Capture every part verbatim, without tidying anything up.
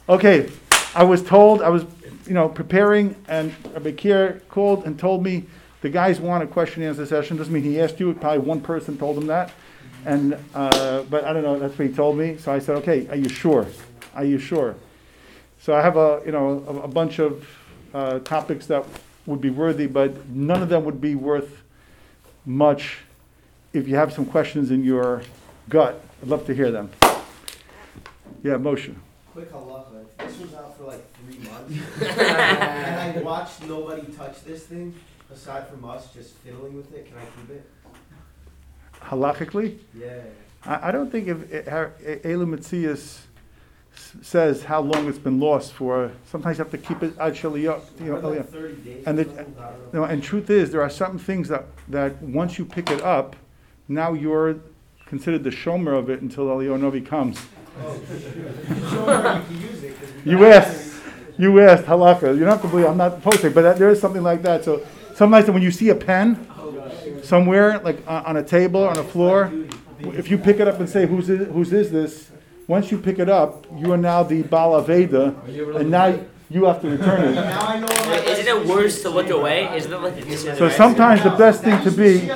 Okay, I was told, I was, you know, preparing, and Rabbi Kier called and told me the guys want a question and answer session. Doesn't mean he asked you, probably one person told him that. And, uh, but I don't know, that's what he told me. So I said, okay, are you sure? Are you sure? So I have a, you know, a, a bunch of uh, topics that would be worthy, but none of them would be worth much if you have some questions in your gut. I'd love to hear them. Yeah, Moshe. Quick halacha. This was out for like three months. And I watched nobody touch this thing, aside from us just fiddling with it. Can I keep it? Halachically? Yeah. I, I don't think if Elam Metzias says how long it's been lost for. Sometimes you have to keep it ad shaliyah, you know. Like thirty days. And the, you know, and truth is, there are certain things that, that once you pick it up, now you're considered the shomer of it until Eliyahu Novi comes. Oh, shomer, you can use it. You asked, you asked halakha. You don't have to believe I'm not posting, but that, there is something like that. So sometimes when you see a pen somewhere, like on, on a table, on a floor, if you pick it up and say, "Whose is, whose is this?" Once you pick it up, you are now the Baal Aveda, and now you have to return it. Now I know. Wait, isn't it worse to look away? Isn't it like a decision? So sometimes the best thing to be,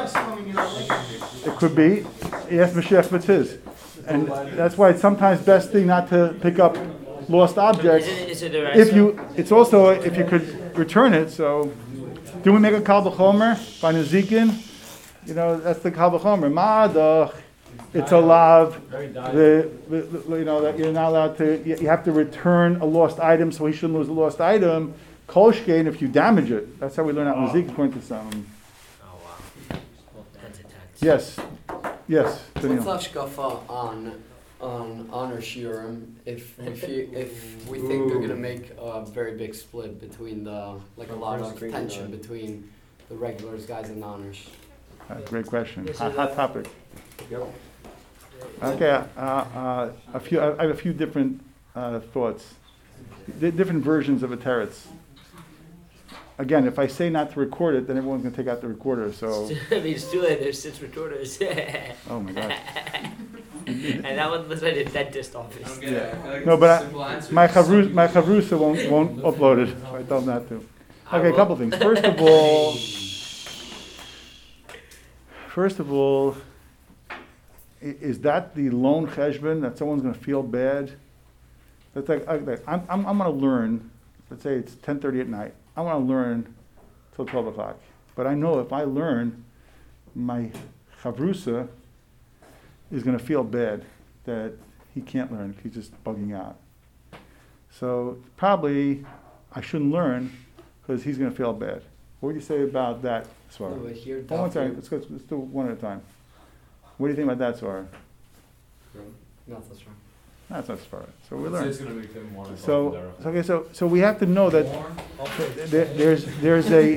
it could be, yes, Mashiach Mitzvah. And that's why it's sometimes best thing not to pick up lost objects. Isn't it, is it the If you, it's also if you could return it. So, do we make a kal v'chomer by Nezikin? You know, that's the kal v'chomer. Ma'adach. It's a lav, the, the, the, you know, that you're not allowed to, you, you have to return a lost item, so he shouldn't lose a lost item. Kolshkein, if you damage it. That's how we learn out in Ezekiel, according to some. Oh, wow. That's intense. Yes. Yes. Daniel. What's hashkafa on on honor shiurim if if you, if we think they're gonna make a very big split between the like a lot of tension between the regulars guys and honors? Uh, great question. Hot, hot topic. Okay, uh, uh, a few. I have a few different uh, thoughts, D- different versions of a teretz. Again, if I say not to record it, then everyone's going to take out the recorder. So. I mean, it's too late. There's six recorders. Oh my God. And that one looks like a dentist office. Yeah. No, but I, my chavrus, my chavrusa won't won't upload it. So I told them not to. Okay, a couple things. First of all, first of all. Is that the lone cheshbon that someone's going to feel bad? That's like, like I'm, I'm, I'm going to learn. Let's say it's ten thirty at night. I want to learn till twelve o'clock. But I know if I learn, my chavrusa is going to feel bad that he can't learn. He's just bugging out. So probably I shouldn't learn because he's going to feel bad. What would you say about that, Swara? No, but here, Hold one second. Let's go. Let's do one at a time. What do you think about that, Swara? Not that's wrong. That's not Svara. So we It's learn. it's gonna make them want to So talk to so, okay, so so we have to know that there, there's there's a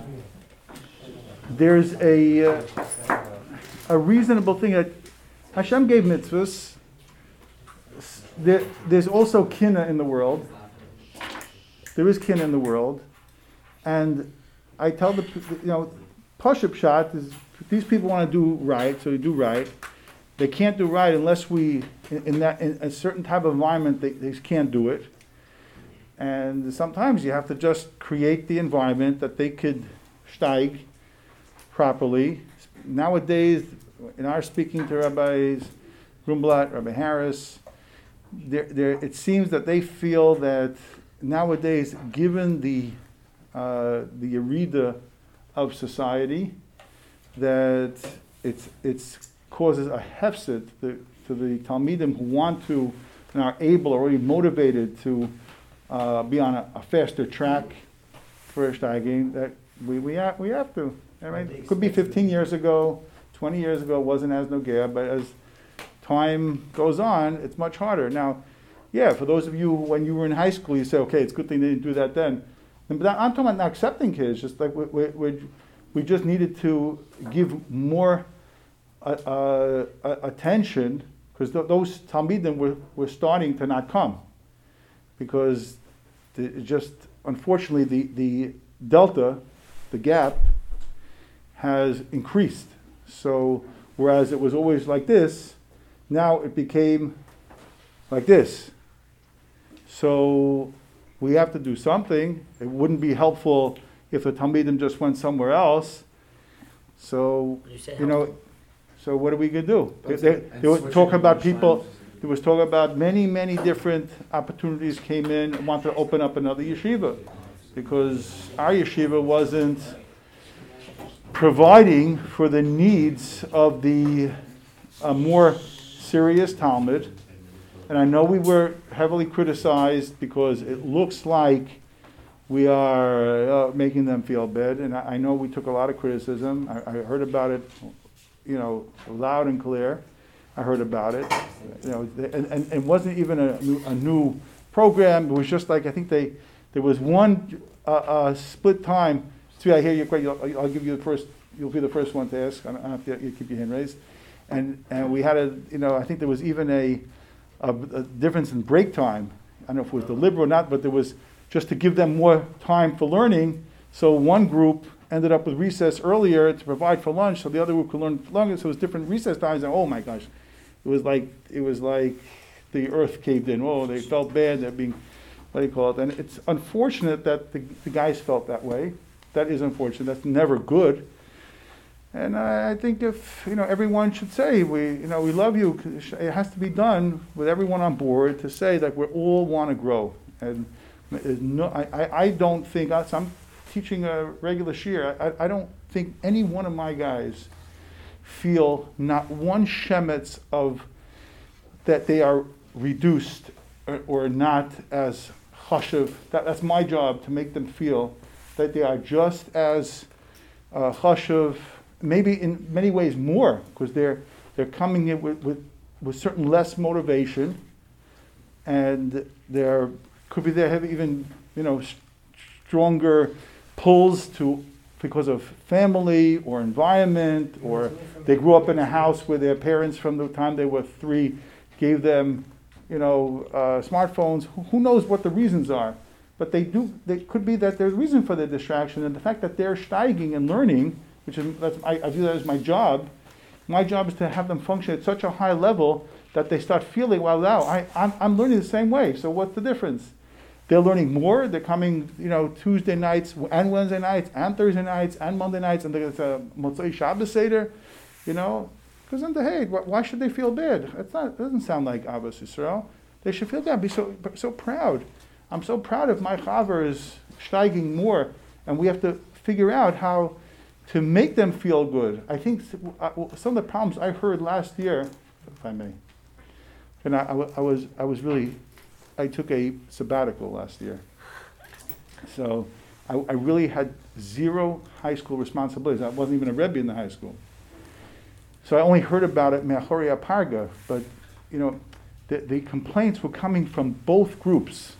there's a uh, a reasonable thing that Hashem gave mitzvahs. There, there's also kina in the world. There is kina in the world, and I tell the you know, Pashup shot is these people want to do right, so they do right. They can't do right unless we, in, in that in a certain type of environment, they, they can't do it. And sometimes you have to just create the environment that they could steig properly. Nowadays, in our speaking to Rabbis Grumblat, Rabbi Harris, there, there, it seems that they feel that nowadays, given the uh, the arida of society, that it's it's causes a hefset to, to the Talmidim who want to and are able or already motivated to uh, be on a, a faster track for steiging. That we we have we have to. I mean, it could be fifteen years ago, twenty years ago, it wasn't as nogea, but as time goes on, it's much harder. Now, yeah, for those of you, when you were in high school, you say, okay, it's a good thing they didn't do that then. And, but I'm talking about not accepting kids, just like we, we, we, we just needed to give more uh, uh, attention, because th- those Talmidim were, were starting to not come. Because the, just, unfortunately, the, the delta, the gap, has increased. So, whereas it was always like this, now it became like this. So we have to do something. It wouldn't be helpful if the Talmidim just went somewhere else. So, You said you know, so what are we gonna do? They, That's they, it. they were And talking about switching people, Yerushalayim. there was talk about many, many different opportunities came in and wanted to open up another yeshiva. Because our yeshiva wasn't providing for the needs of the uh, more serious Talmud. And I know we were heavily criticized because it looks like we are uh, making them feel bad. And I, I know we took a lot of criticism. I, I heard about it, you know, loud and clear. I heard about it. You know, and, and, and it wasn't even a new, a new program. It was just like, I think they, there was one uh, uh, split time. See, I hear you. I'll, I'll give you the first. You'll be the first one to ask. I don't have to. You keep your hand raised. And and we had a. You know, I think there was even a, a, a difference in break time. I don't know if it was deliberate or not, but there was just to give them more time for learning. So one group ended up with recess earlier to provide for lunch, so the other group could learn longer. So it was different recess times. And oh my gosh, it was like it was like the earth caved in. Oh, they felt bad. They're being. What do you call it? And it's unfortunate that the, the guys felt that way. That is unfortunate. That's never good. And I, I think if, you know, everyone should say, we, you know, we love you. It has to be done with everyone on board to say that we all want to grow. And no, I, I, I don't think, so I'm teaching a regular shiur, I, I don't think any one of my guys feel not one shemetz of that they are reduced or, or not as chashuv. That, that's my job, to make them feel that they are just as uh, chashuv, maybe in many ways more, because they're they're coming in with, with, with certain less motivation, and there could be they have even you know st- stronger pulls to because of family or environment, or they grew up in a house where their parents from the time they were three gave them you know, uh, smartphones. Who, who knows what the reasons are? But they do. They could be that there's reason for the distraction, and the fact that they're steiging and learning, which is that's, I, I view that as my job. My job is to have them function at such a high level that they start feeling, well, now I, I'm, I'm learning the same way. So what's the difference? They're learning more. They're coming, you know, Tuesday nights and Wednesday nights and Thursday nights and Monday nights, and there's a Motzei Shabbos Seder, you know. Because then, the hey, why should they feel bad? It's not. It doesn't sound like Ahavas Yisrael. They should feel bad. Be so so proud. I'm so proud if my chaver is steiging more, and we have to figure out how to make them feel good. I think some of the problems I heard last year, if I may, and I, I, I was I was really, I took a sabbatical last year, so I, I really had zero high school responsibilities. I wasn't even a rebbe in the high school. So I only heard about it me'achorei aparga, but you know, the, the complaints were coming from both groups.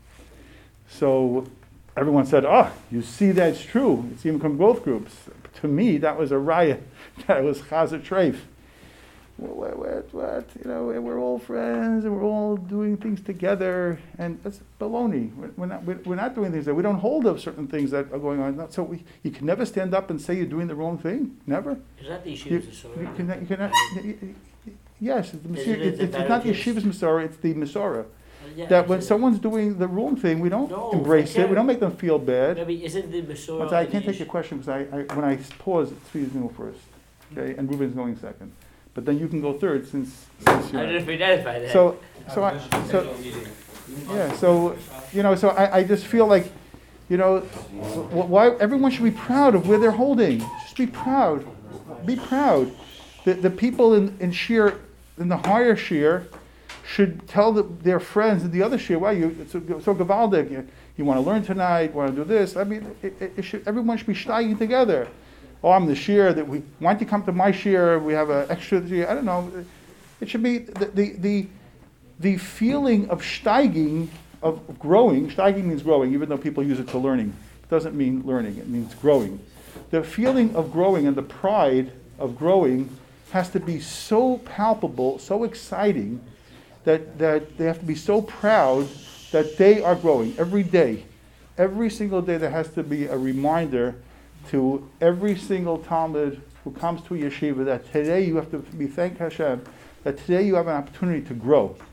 So everyone said, "Oh, you see, that's true. It's even from both groups." To me, that was a riot. That was chazar treif. What, what, what? You know, we're all friends and we're all doing things together, and that's baloney. We're, we're not. We're not doing things that we don't hold of certain things that are going on. So we, you can never stand up and say you're doing the wrong thing. Never. Is that the You, Yeshivas Masorah? you cannot, you cannot, y- y- y- yes, it's, the Is Masor- it it's, the it's not the Baptist? Yeshivas Masorah, it's the Masorah. Yeah, That when is it- someone's doing the wrong thing, we don't No, embrace I it, we don't make them feel bad. Maybe isn't the Masorah? But I the can't take Yesh- your question because I, I, when I pause, Tzvi go first, okay, and Ruben's going second. But then you can go third since, since I you're. don't know if we identify that. So, so I, so, yeah, so, you know, so I, I just feel like, you know, wh- why, everyone should be proud of where they're holding. Just be proud. Be proud. The, the people in, in shiur, in the higher shiur, should tell the, their friends in the other shiur, wow, you, it's so, so gewaldig, you, you want to learn tonight, want to do this. I mean, it, it, it should, everyone should be steiging together. Oh, I'm the shiur that we, why don't you come to my shiur, we have an extra shiur, I don't know. It should be the, the, the, the feeling of steiging, of growing. Steiging means growing, even though people use it to learning. It doesn't mean learning, it means growing. The feeling of growing and the pride of growing has to be so palpable, so exciting, that, that they have to be so proud that they are growing every day. Every single day there has to be a reminder to every single Talmud who comes to a yeshiva that today you have to be thank Hashem, that today you have an opportunity to grow.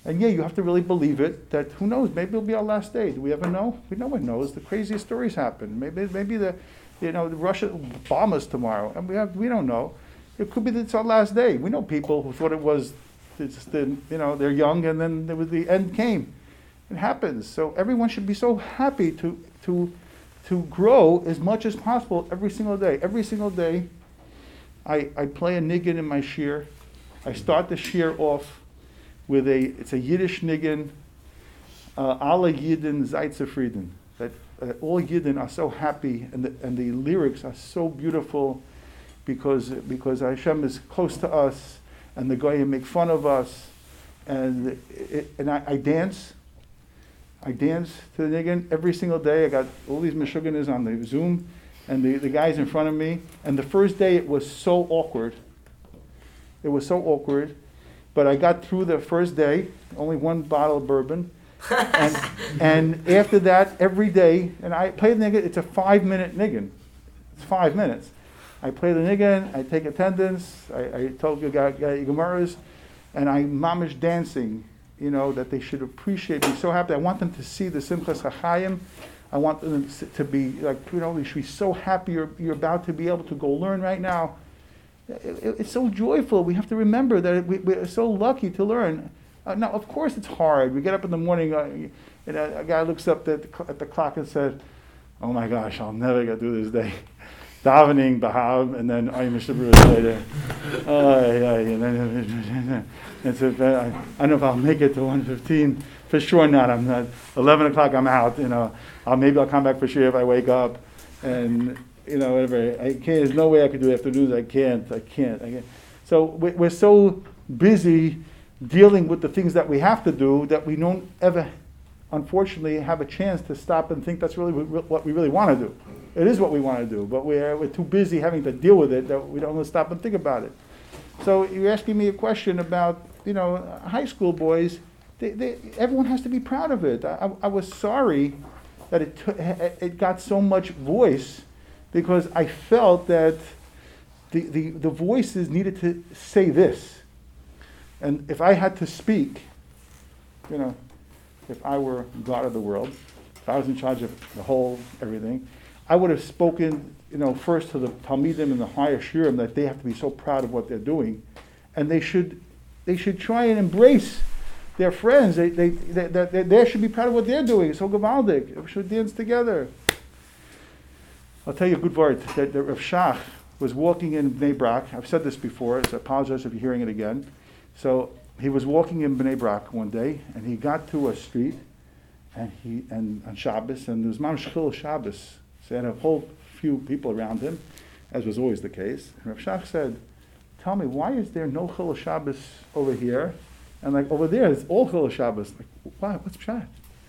And yeah, you have to really believe it, that who knows, maybe it'll be our last day. Do we ever know? We no one knows. The craziest stories happen. Maybe maybe the, you know, the Russia bomb us tomorrow. And we have, we don't know. It could be that it's our last day. We know people who thought it was, it's the, you know, they're young and then there was the end came. It happens. So everyone should be so happy to to to grow as much as possible every single day. Every single day, I, I play a niggin in my shir. I start the shir off with a, it's a Yiddish niggin, uh, Alle Yidden Seid zufrieden. That uh, all Yidden are so happy, and the, and the lyrics are so beautiful because because Hashem is close to us, and the Goyim make fun of us, and it, and I, I dance. I dance to the niggin every single day. I got all these Meshuggahs on the Zoom, and the, the guys in front of me. And the first day it was so awkward. It was so awkward. But I got through the first day, only one bottle of bourbon. and, and after that, every day, and I play the niggin, it's a five minute niggin. It's five minutes. I play the niggin, I take attendance, I, I told you guys Gemaras, and I'm mamish dancing. You know, that they should appreciate me. So happy. I want them to see the Simchas HaChaim. I want them to be like, you know, they should be so happy you're, you're about to be able to go learn right now. It, it, it's so joyful. We have to remember that we, we're so lucky to learn. Uh, now, of course, it's hard. We get up in the morning, uh, and a, a guy looks up at the, at the clock and says, "Oh my gosh, I'll never get through this day." Davening, Bahab, and then Ayim Shabru later. Oh, yeah, yeah. And then, it's a, I, I don't know if I'll make it to one fifteen. For sure not. I'm not. eleven o'clock, I'm out. You know, I'll, maybe I'll come back for sure if I wake up. And, you know, whatever. I can't, there's no way I could do afternoons. I can't. I can't. I can't. So we, we're so busy dealing with the things that we have to do that we don't ever, unfortunately, have a chance to stop and think that's really what we really want to do. It is what we want to do, but we're, we're too busy having to deal with it that we don't want to stop and think about it. So you're asking me a question about, you know, high school boys. They, they, everyone has to be proud of it. I, I was sorry that it, t- it got so much voice because I felt that the, the, the voices needed to say this. And if I had to speak, you know, if I were God of the world, if I was in charge of the whole everything, I would have spoken, you know, first to the Talmidim and the higher Shurim that they have to be so proud of what they're doing, and they should, they should try and embrace their friends. They, they, they, they, they, they should be proud of what they're doing. So Gavaldik, we should dance together. I'll tell you a good word that, that Rav Shach was walking in Bnei Brak. I've said this before, so I apologize if you're hearing it again. So he was walking in Bnei Brak one day, and he got to a street, and he and on Shabbos, and there was Mamash Chil Shabbos. So he had a whole few people around him, as was always the case. And Rav Shach said, "Tell me, why is there no Chil Shabbos over here? And like over there, it's all Chil Shabbos." Like, why? What's Pshat?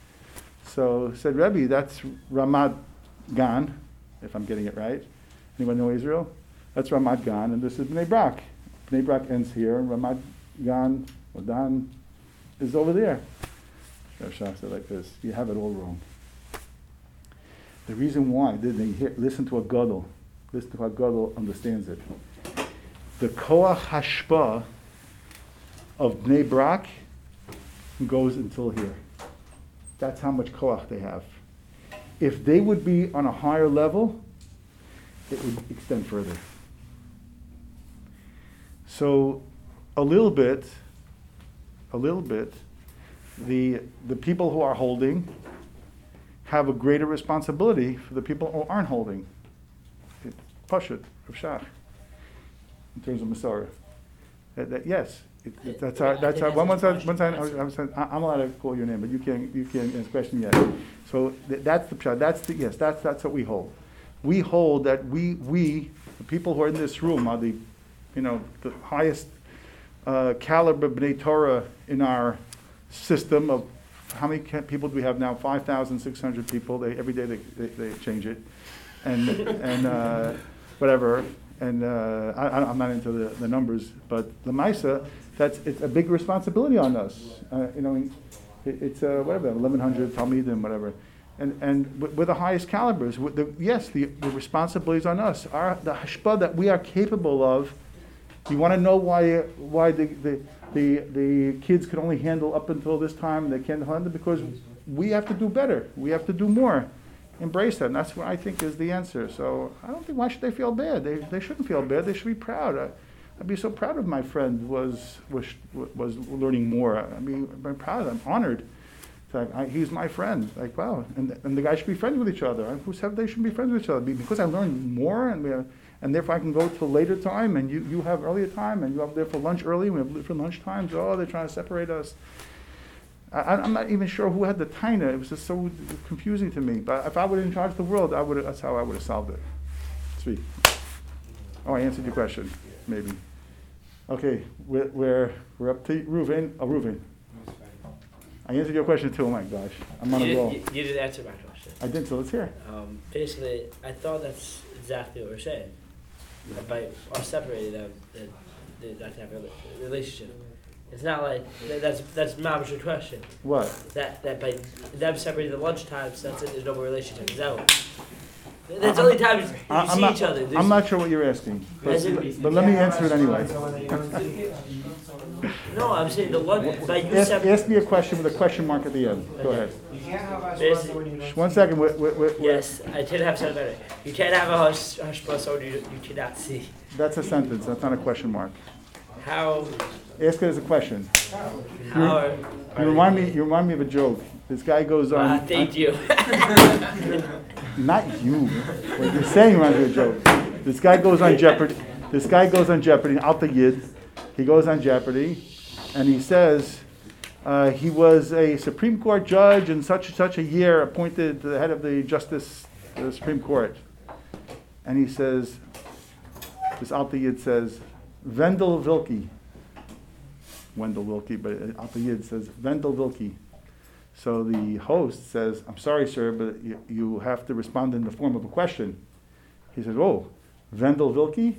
So said Rebbe, that's Ramat Gan, if I'm getting it right. Anyone know Israel? That's Ramat Gan, and this is Bnei Brak. Bnei Brak ends here, and Ramat Gan, or Dan, is over there. Rav Shach said like this, you have it all wrong. The reason why, did they hear, listen to a gadol, listen to how gadol understands it. The koach hashpa of Bnei Brak goes until here. That's how much koach they have. If they would be on a higher level, it would extend further. So, a little bit, a little bit, the the people who are holding have a greater responsibility for the people who aren't holding. It's Pashut, Rav Shach, in terms of Masorah. That, that, yes, it, it, that's our, that's our, one, one time, one time I was, I'm allowed to call your name, but you can't, you can't answer the question yet. So th- that's the Pshat, that's the, yes, that's, that's what we hold. We hold that we, we, the people who are in this room are the, you know, the highest uh, caliber B'nai Torah in our system of, how many people do we have now? five thousand six hundred people. They, every day they, they, they change it. And, and uh, whatever. And uh, I, I'm not into the, the numbers, but the Maisa, that's, it's a big responsibility on us. Uh, you know, it, it's uh, whatever, eleven hundred Talmidim, whatever. And and we're the highest calibers. The, yes, the, the responsibility is on us. Our, the hashpah that we are capable of You want to know why why the, the the the kids can only handle up until this time and they can't handle because we have to do better. We have to do more. Embrace that. And that's what I think is the answer. So I don't think why should they feel bad? They they shouldn't feel bad. They should be proud. I, I'd be so proud of my friend was was was learning more. I mean, I'm proud. I'm honored. It's like, I, he's my friend. Like, wow. And and the guys should be friends with each other. Who said they should be friends with each other? Because I learned more, and we have, and therefore I can go to a later time, and you, you have earlier time, and you have there for lunch early. We have different lunch times. Oh, they're trying to separate us. I, I'm not even sure who had the taina. It was just so confusing to me. But if I were in charge of the world, I would. That's how I would have solved it. Sweet. Oh, I answered your question, maybe. Okay, we're we're, we're up to Reuven. Oh, Reuven. I answered your question too. Oh my gosh, I'm on you a roll. Did, you, you did answer my question. I did. So let's hear. Um, basically, I thought that's exactly what we're saying. That by us separating them, that they not to have a relationship. It's not like that, that's that's Mom's question. What? That that by them separating the lunch times, that's it. There's no more relationship. Is that what? That's the only time you I- I'm see not- each other. There's- I'm not sure what you're asking, but, As in- but let me answer it anyway. No, I'm saying the lunch. By you Ask, separate. ask me a question with a question mark at the end. Go ahead. You can't have hush Basically- when you don't One speak. second. We're, we're, we're, Yes, I did have something better. You can't have a hush hush plus someone you, you cannot see. That's a sentence. That's not a question mark. How? Ask it as a question. How? Are, You remind me. You remind me of a joke. This guy goes on. Ah, thank you. Not you. What you're saying reminds me of a joke. This guy goes on Jeopardy. This guy goes on Jeopardy. Alta Yid. He goes on Jeopardy, and he says uh, he was a Supreme Court judge in such and such a year, appointed to the head of the Justice of the Supreme Court. And he says, this Alta Yid says, Wendell Willkie. Wendell Willkie, but Alta Yid says Wendell Willkie. So the host says, I'm sorry, sir, but you, you have to respond in the form of a question. He says, oh, Wendell Willkie?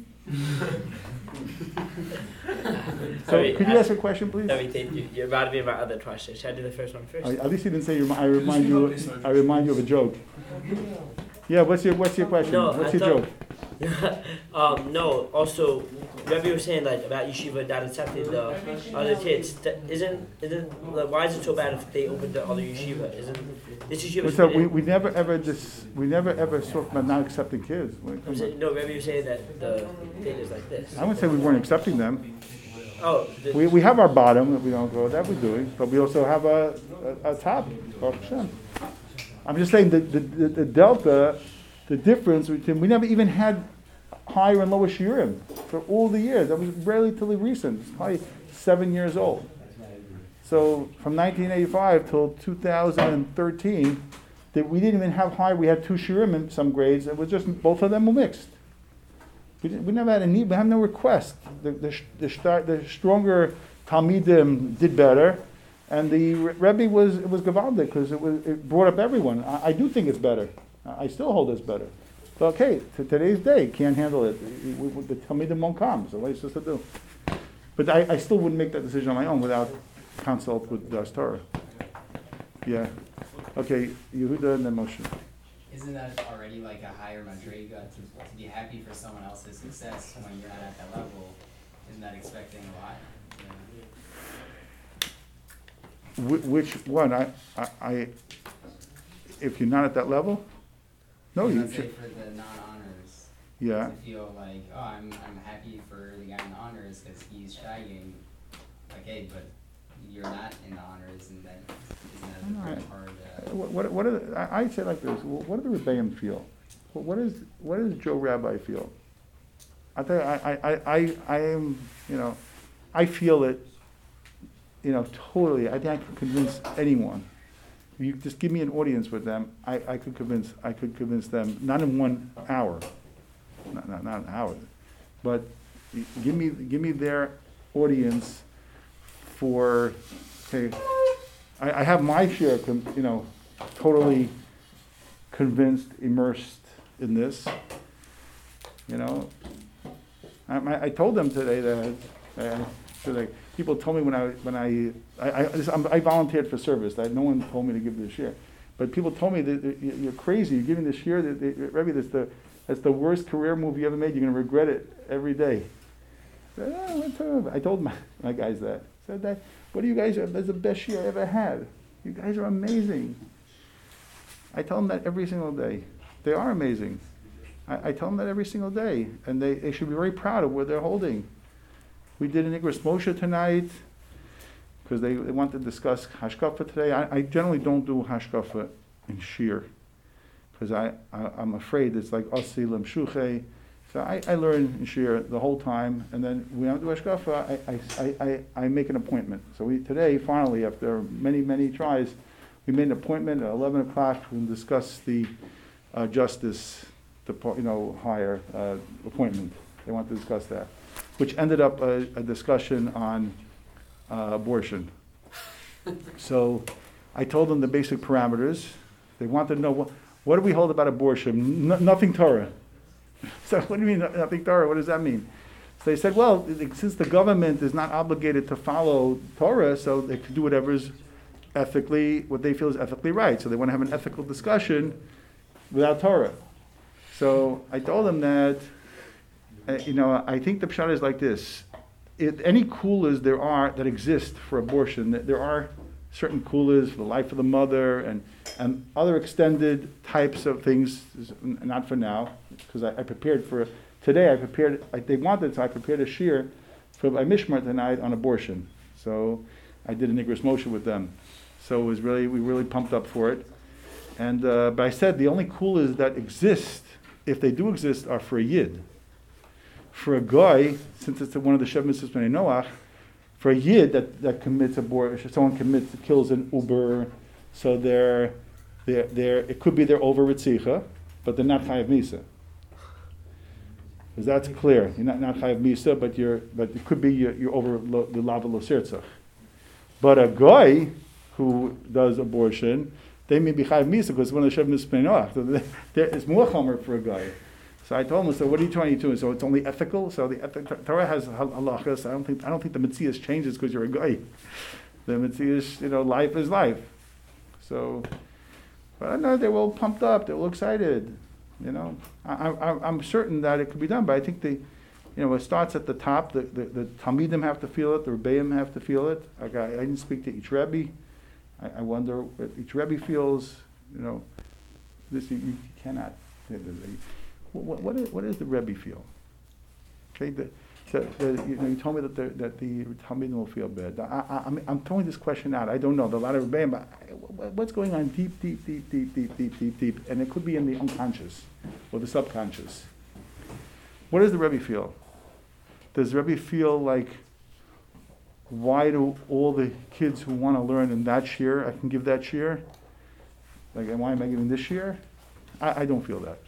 So Sorry, could you I- ask a question, please? Let me think. You, you reminded me of my other question. Should I do the first one first? I- At least you didn't say, you remi- I remind you, I remind you of a joke. Yeah, what's your, what's your question? No, What's I your joke? thought- um, no. Also, remember you were saying like about yeshiva not accepting the other kids. That isn't isn't like, why is it so bad if they open the other yeshiva? Isn't this yeshiva? So we, we never ever dis, we never ever talked about not accepting kids. When it I'm comes saying, to- no, remember you were saying that the thing is like this. I wouldn't say we weren't accepting them. Oh, the, We, we have our bottom that we don't go, that we're doing, but we also have a, a, a top. Baruch Hashem. I'm just saying that the, the, the delta, the difference between, we never even had higher and lower shiurim for all the years. That was relatively recent. It's probably seven years old. So from nineteen eighty-five till two thousand thirteen, that we didn't even have high. We had two shiurim in some grades. It was just both of them were mixed. We, didn't, we never had a need. We had no request. The the sh- the, star, the stronger talmidim did better, and the Re- Rebbe was it was gavaldik because it was it brought up everyone. I, I do think it's better. I I still hold it's better. But okay, to today's day, can't handle it. We, we, we, the talmidim won't come. So what are you supposed to do? But I, I still wouldn't make that decision on my own without consult with the Torah. Yeah. Okay, Yehuda and then Moshe. Isn't that already like a higher madriga to, to be happy for someone else's success when you're not at that level? Isn't that expecting a lot? Yeah. Wh- Which one? I, I, I, if you're not at that level? No, you Let's say should. for the non-honors, Yeah. to feel like, oh, I'm I'm happy for the guy in the honors because he's shagging. Okay, but you're not in the honors, and then isn't that a Alright. hard? Uh, What, what, what are the, I, I say like this. Wh- What do the Rebbeim feel? What, what is what does Joe Rabbi feel? I tell you, I, I, I, I, I am, you know, I feel it. You know, totally. I think I can convince anyone. You just give me an audience with them. I, I could convince. I could convince them. Not in one hour. Not not, not an hour, but y- give me give me their audience for. Okay, I, I have my share. Con, you know, totally convinced, immersed in this. You know, I, I, I told them today that. Uh, so they, people told me when I when I I, I, this- I'm- I volunteered for service. That no one told me to give this year, but people told me that, that you- you're crazy. You're giving this year. That, that, Rebbe, that's the that's the worst career move you ever made. You're going to regret it every day. said, oh, what's up? I told my, my guys that. I said that, what do you guys, that's the best year I ever had. You guys are amazing. I tell them that every single day. They are amazing. I, I tell them that every single day. And they, they should be very proud of what they're holding. We did an Igros Moshe tonight, because they, they want to discuss Hashkafa today. I, I generally don't do Hashkafa in Shir, because I, I, I'm afraid it's like Asi Lem Shuche. So I, I learn in Shir the whole time, and then when I do Hashkafa, I, I, I, I make an appointment. So we today, finally, after many, many tries, we made an appointment at eleven o'clock to discuss the uh, justice, the, you know, higher uh, appointment. They want to discuss that, which ended up a, a discussion on uh, abortion. So I told them the basic parameters. They wanted to know, what, what do we hold about abortion? N- nothing Torah. So what do you mean, nothing Torah? What does that mean? So they said, well, since the government is not obligated to follow Torah, so they can do whatever is ethically, what they feel is ethically right. So they want to have an ethical discussion without Torah. So I told them that, uh, you know, I think the pshat is like this. It, any kulas there are that exist for abortion, there are certain kulas for the life of the mother and, and other extended types of things, not for now, because I, I prepared for, today I prepared, I, they wanted, so I prepared a shir for my Mishmar tonight on abortion. So I did a Igros Moshe with them. So it was really, we really pumped up for it. And, uh, but I said the only kulas that exist, if they do exist, are for a yid. For a guy, since it's one of the Shev Mitzvahs B'nai Noach, for a yid that, that commits abortion, someone commits, kills an uber, so they're, they're, they're, it could be they're over Ritzicha, but they're not Chayav Misa. Because that's clear. You're not, not Chayav Misa, but you're, but it could be you're, you're over lo, the Lava Lo Sirtzach. But a guy who does abortion, they may be Chayav Misa because it's one of the Shev Mitzvahs B'nai Noach. So it's more chomer for a guy. So I told him, so what are you trying to do? So it's only ethical? So the ethic, Torah has halachas. I don't think I don't think the Metzias changes because you're a guy. The Metzias, you know, life is life. So, but I know they're all pumped up. They're all excited. You know, I, I, I'm certain that it could be done, but I think the, you know, it starts at the top. The the, the Talmidim have to feel it. The Rebbeim have to feel it. Like I, I didn't speak to each Rebbe. I, I wonder what each Rebbe feels. You know, this you, you cannot. What, what, is, what does the Rebbe feel? Okay, the, so the, you know, you told me that the, that the Talmidim will feel bad. I, I, I'm, I'm throwing this question out. I don't know. There are a lot of Rebbeim, but what's going on deep, deep, deep, deep, deep, deep, deep, deep, and it could be in the unconscious or the subconscious. What does the Rebbe feel? Does the Rebbe feel like, why do all the kids who want to learn in that shir, I can give that shir? Like, why am I giving this shir? I, I don't feel that.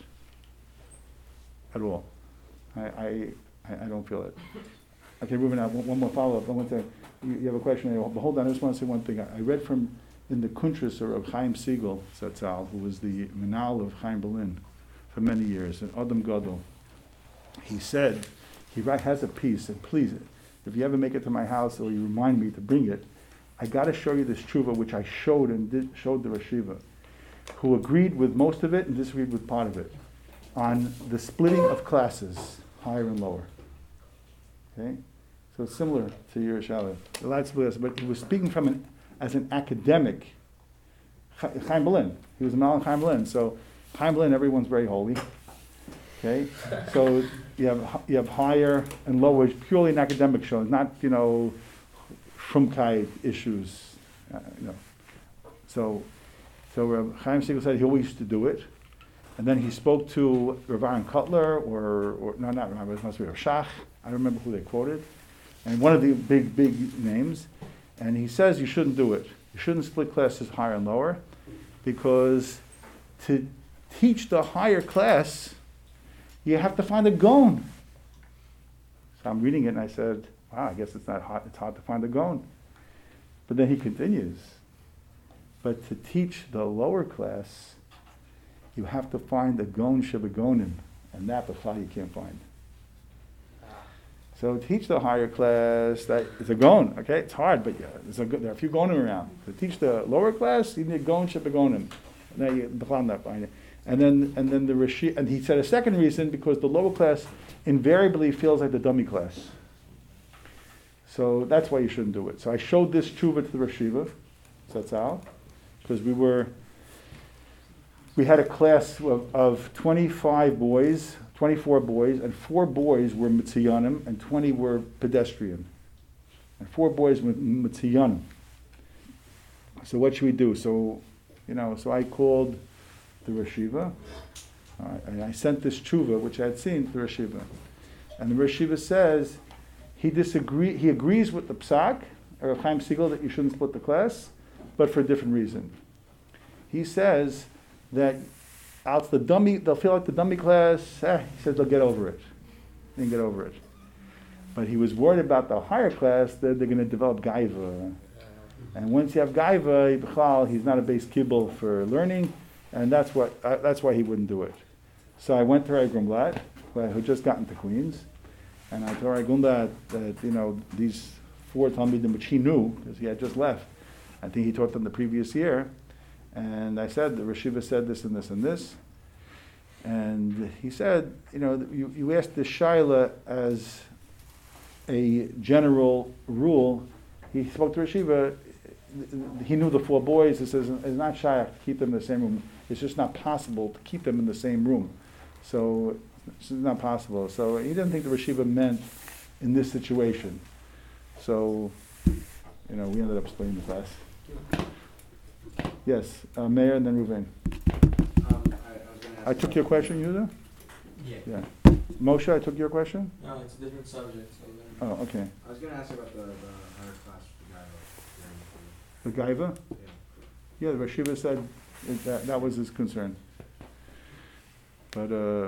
At all. I, I, I don't feel it. Okay, Ruben, I have one, one more follow-up. I want to, you, you have a question? But hold on, I just want to say one thing. I, I read from, in the Kuntras of Chaim Siegel, Zatzal, who was the Menal of Chaim Berlin for many years, and Adam Gadol. He said, he write, has a piece, and please, if you ever make it to my house or you remind me to bring it, I got to show you this tshuva, which I showed and did, showed the Rashiva, who agreed with most of it and disagreed with part of it, on the splitting of classes, higher and lower. Okay? So it's similar to your Shalit. The light split, but he was speaking from an, as an academic. Chaim Berlin. He was a Mal in Chaim Berlin. So Chaim Berlin, everyone's very holy. Okay? So you have you have higher and lower, purely an academic show, not, you know, Frumkeit issues. Uh, you know. So so uh, Chaim Siegel said he always used to do it. And then he spoke to Rav Aaron Kotler, or, or no, not Rav, it must be Rav Shach. I don't remember who they quoted. And one of the big, big names. And he says you shouldn't do it. You shouldn't split classes higher and lower, because to teach the higher class, you have to find a gon. So I'm reading it and I said, wow, I guess it's not hard, it's hard to find a gon. But then he continues. But to teach the lower class, you have to find a gon shebegonim, and that b'chal you can't find. So teach the higher class, that is a gon, okay? It's hard, but yeah, there's a, there are a few gonim around. To teach the lower class, you need gon shebegonim. Now you b'chal not find it. And then and then the Rashi, and he said a second reason, because the lower class invariably feels like the dummy class. So that's why you shouldn't do it. So I showed this tshuva to the Rosh Yeshiva, so that's out, because we were, we had a class of, of twenty-five boys, twenty-four boys, and four boys were mitziyanim, and twenty were pedestrian. And four boys were mitziyanim. So what should we do? So, you know, so I called the Rosh Yeshiva, uh, and I sent this tshuva, which I had seen, to the Rosh Yeshiva. And the Rosh Yeshiva says, he disagree, he agrees with the psak, or Chaim Siegel, that you shouldn't split the class, but for a different reason. He says that out the dummy, they'll feel like the dummy class, eh, he says they'll get over it. They can get over it. But he was worried about the higher class, that they're going to develop gaiva. And once you have gaiva, he's not a base kibble for learning, and that's what uh, that's why he wouldn't do it. So I went to Ray Grumblat, who had just gotten to Queens, and I told Ray Grumblat that, you know, these four Talmidim, which he knew, because he had just left, I think he taught them the previous year, and I said, the Rosh Yeshiva said this and this and this, and he said, you know, you, you asked the Shaila as a general rule. He spoke to Rosh Yeshiva, he knew the four boys. He says it's not shy to keep them in the same room. It's just not possible to keep them in the same room. So it's not possible. So he didn't think the Rosh Yeshiva meant in this situation. So, you know, we ended up splitting the class. Yes, uh, Meir and then Ruvain. Um, I, I, was gonna ask I took your question, Yuda? Yeah. Yeah. Moshe, I took your question? No, it's a different subject. So then Oh, okay. I was going to ask about the, the higher class for the guy. The Gaiva? Yeah. Yeah, the Rosh Yeshiva said it, that, that was his concern. But, uh,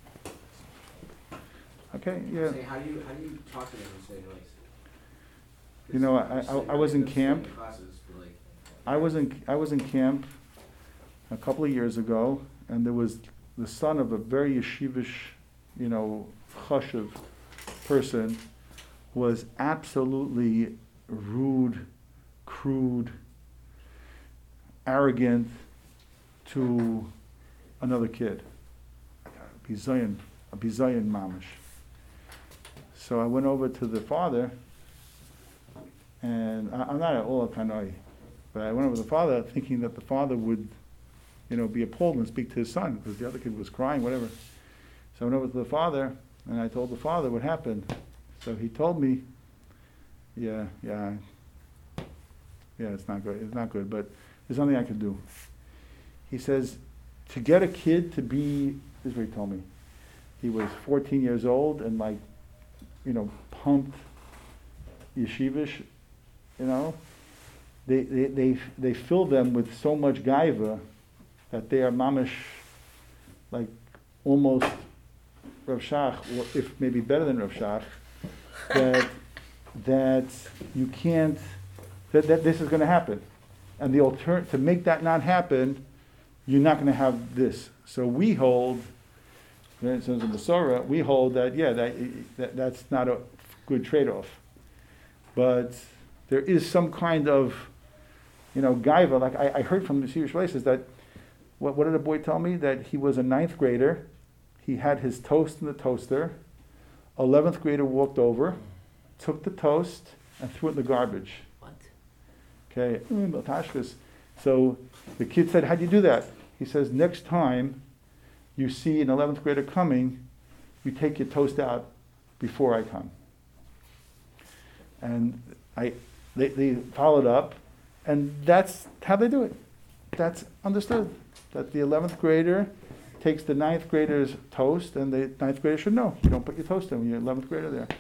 okay, yeah. Say, how do you how do you talk to them and say like? You know, I- I- I was in camp. Classes for like, I was in I was in camp a couple of years ago, and there was the son of a very yeshivish, you know, chashuv person, was absolutely rude, crude, arrogant to another kid. A bizayon, a bizayon mamish. So I went over to the father, and I, I'm not at all a kanoi, but I went over to the father thinking that the father would, you know, be appalled and speak to his son, because the other kid was crying, whatever. So I went over to the father, and I told the father what happened. So he told me, yeah, yeah, yeah, it's not good, it's not good, but there's nothing I can do. He says, to get a kid to be, this is what he told me, he was fourteen years old and like, you know, pumped yeshivish, you know, they, they, they, they fill them with so much gaiva that they are mamish, like almost Rav Shach, or if maybe better than Rav Shach, that, that you can't, that, that this is going to happen. And the alter, to make that not happen, you're not going to have this. So we hold, for instance, in the Masorah, we hold that, yeah, that, that that's not a good trade-off. But there is some kind of, you know, gaiva. Like I, I heard from the Serious places that, what, what did a boy tell me? That he was a ninth grader, he had his toast in the toaster, eleventh grader walked over, took the toast, and threw it in the garbage. What? Okay, mm, so the kid said, how'd you do that? He says, next time you see an eleventh grader coming, you take your toast out before I come. And I, they, they followed up, and that's how they do it. That's understood. That the eleventh grader takes the ninth grader's toast, and the ninth grader should know. You don't put your toast in when you're eleventh grader there.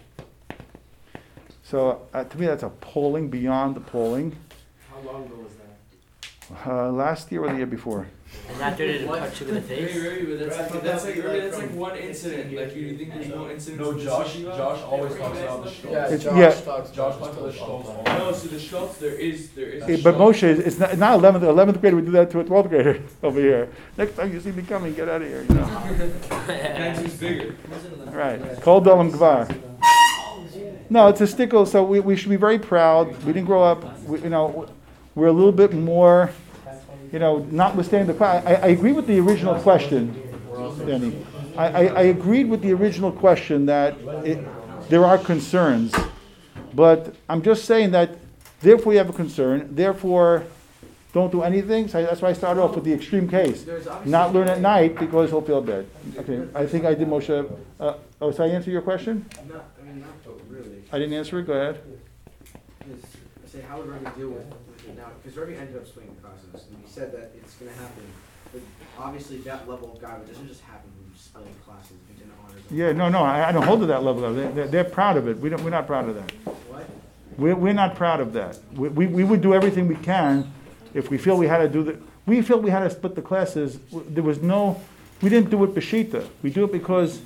So uh, to me, that's appalling, beyond appalling. how long ago was that? Uh, last year or the year before. And after they didn't punch you in the face? Hey, Ray, but that's Right, like, but that's that like, would be Ray, like that's like from- one incident. Like, you think there's no incidents No, in the Josh, yeshiva? Josh always That talks Ray about the guys Schultz. Yeah, It's- Josh yeah. talks Josh about talks the about the Schultz Schultz. all the time. No, so the Schultz, there is, there is. Eh, a but Schultz. Moshe, it's not, not eleventh, eleventh grader would do that to a twelfth grader over here. Next time you see me coming, get out of here, you know. Depends who's bigger. Right. Kol Dolam Gvar. No, it's a stickle, so we, we should be very proud. We didn't grow up, we, you know, we're a little bit more, you know, notwithstanding the question. I, I agree with the original question, Danny. I, I, I agreed with the original question that it, there are concerns, But I'm just saying that, therefore you have a concern, therefore don't do anything. So that's why I started off with the extreme case. Not learn at night because he'll feel bad. Okay, I think I did Moshe. Uh, oh, so I answer your question? No, I mean, not but really. I didn't answer it, go ahead. Is, say, how would Remy deal with, with it now? Because Remy ended up splitting the classes, and he said that it's going to happen. But obviously, that level of guy, it doesn't just happen from splitting classes between honors. and Yeah, no, no, I, I don't hold to that level. They're, they're, they're proud of it. We don't, we're not proud of that. What? We're, we're not proud of that. We, we, we would do everything we can if we feel we had to do the, we feel we had to split the classes. There was no, we didn't do it b'shita. We do it because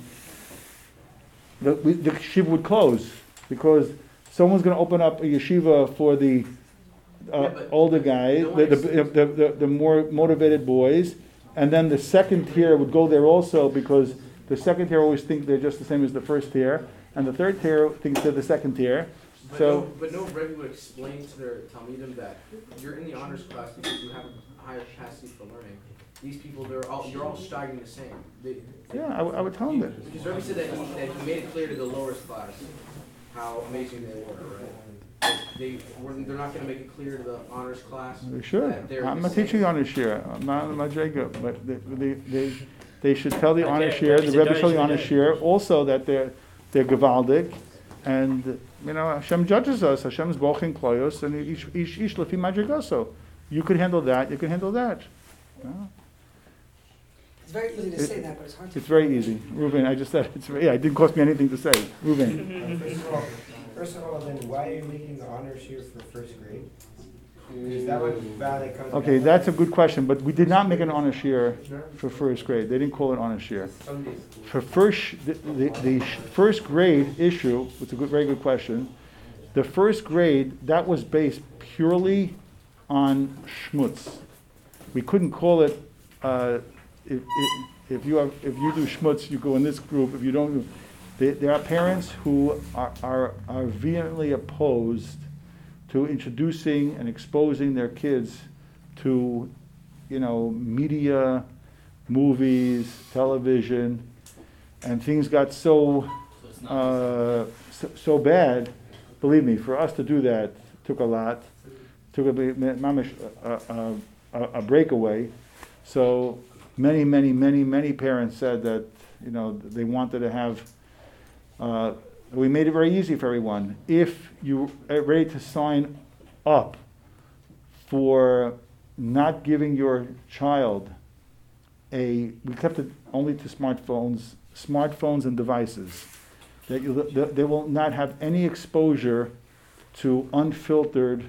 the, we, the yeshiva would close. Because someone's going to open up a yeshiva for the uh, Yeah, but older guys, no the, the, one the, the, the more motivated boys. And then the second tier would go there also because the second tier always think they're just the same as the first tier. And the third tier thinks they're the second tier. But So- no, but no Rebbe would explain to their Talmidim that you're in the honors class because you have a higher capacity for learning. These people, they're all, you're all starting the same. They, Yeah, I, w- I would tell them that. Because Rebbe said that he, that he made it clear to the lowest class how amazing they were, right? They, were they're not gonna make it clear to the honors class. They should. that they're I'm the not teaching same. honor share. I'm not a Jacob, but they, they, they, they should tell the honor Okay, share, the Rebbe Rebbe said tell the that honor should share, also that they're, they're Gavaldik. And, you know, Hashem judges us. Hashem's Bochin Kloyos, and each, each, each Lefi Majigoso. You could handle that, you can handle that. Yeah. It's very easy to It- say that, but it's hard to. It's very easy. Reuven, I just said, it's, yeah, it didn't cost me anything to say. Reuven. First of all, first of all, then why are you making the honors here for first grade? Is that what valid comes? Okay, that's a good question, but we did not make an honor share for first grade. They didn't call it honor share. For first, the, the, the sh- first grade issue, it's a good, very good question. The first grade, that was based purely on schmutz. We couldn't call it, uh, if, if, if you have, if you do schmutz, you go in this group. If you don't, do- there, there are parents who are, are, are vehemently opposed to introducing and exposing their kids to, you know, media, movies, television, and things got so, So it's not uh, so, so bad. Believe me, for us to do that took a lot, took a, bit- mamish, a, a, a, a breakaway. So many, many, many, many parents said that, you know, they wanted to have. Uh, we made it very easy for everyone. If you are ready to sign up for not giving your child a, we kept it only to smartphones, smartphones and devices, that you, that they will not have any exposure to unfiltered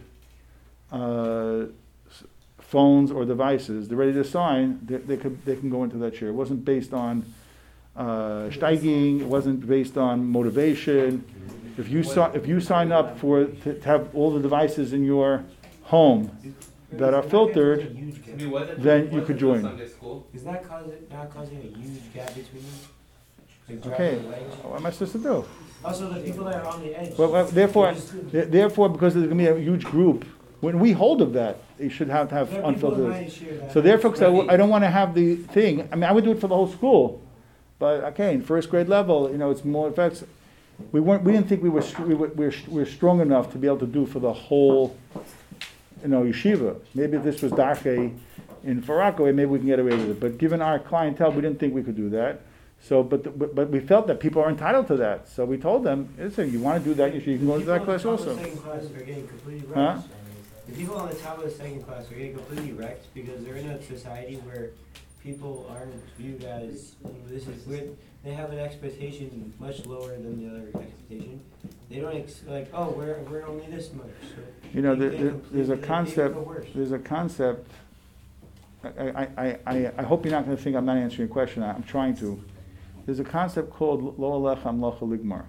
uh, s- phones or devices. They're ready to sign. They, they could, they can go into that chair. It wasn't based on uh, steiging. It wasn't based on motivation. If you si- if you sign up for to, to have all the devices in your home that are filtered, I mean, wasn't- then you wasn't could the join. Sunday school? Is that causing, not causing a huge gap between them? Like okay, dropping legs? what am I supposed to do? Also, the people that are on the edge. Well, well, therefore, th- therefore, because there's going to be a huge group, when we hold of that, they should have to have There are people in unfiltered. my share that So have- therefore, 'cause I, w- I don't want to have the thing. I mean, I would do it for the whole school, but okay, in first grade level, you know, it's more effects. We weren't. We didn't think we were str- we were, we were, we were strong enough to be able to do for the whole, you know, yeshiva. Maybe if this was Dache in Farakaway, maybe we can get away with it. But given our clientele, we didn't think we could do that. So, but, the, but but we felt that people are entitled to that. So we told them, listen, you want to do that, you, should, you can go into that class also. The people on the top of the second class are getting completely Huh? wrecked. The people on the top of the second class are getting completely wrecked because they're in a society where people aren't viewed as, you know, this is weird. They have an expectation much lower than the other expectation. They don't ex- like, oh, we're we're only this much. So You know, they there, get there, completely- there's a they- they concept. go worse. There's a concept. I, I, I, I, I hope you're not going to think I'm not answering your question. I'm trying to. There's a concept called lo alecha amlacha ligmar.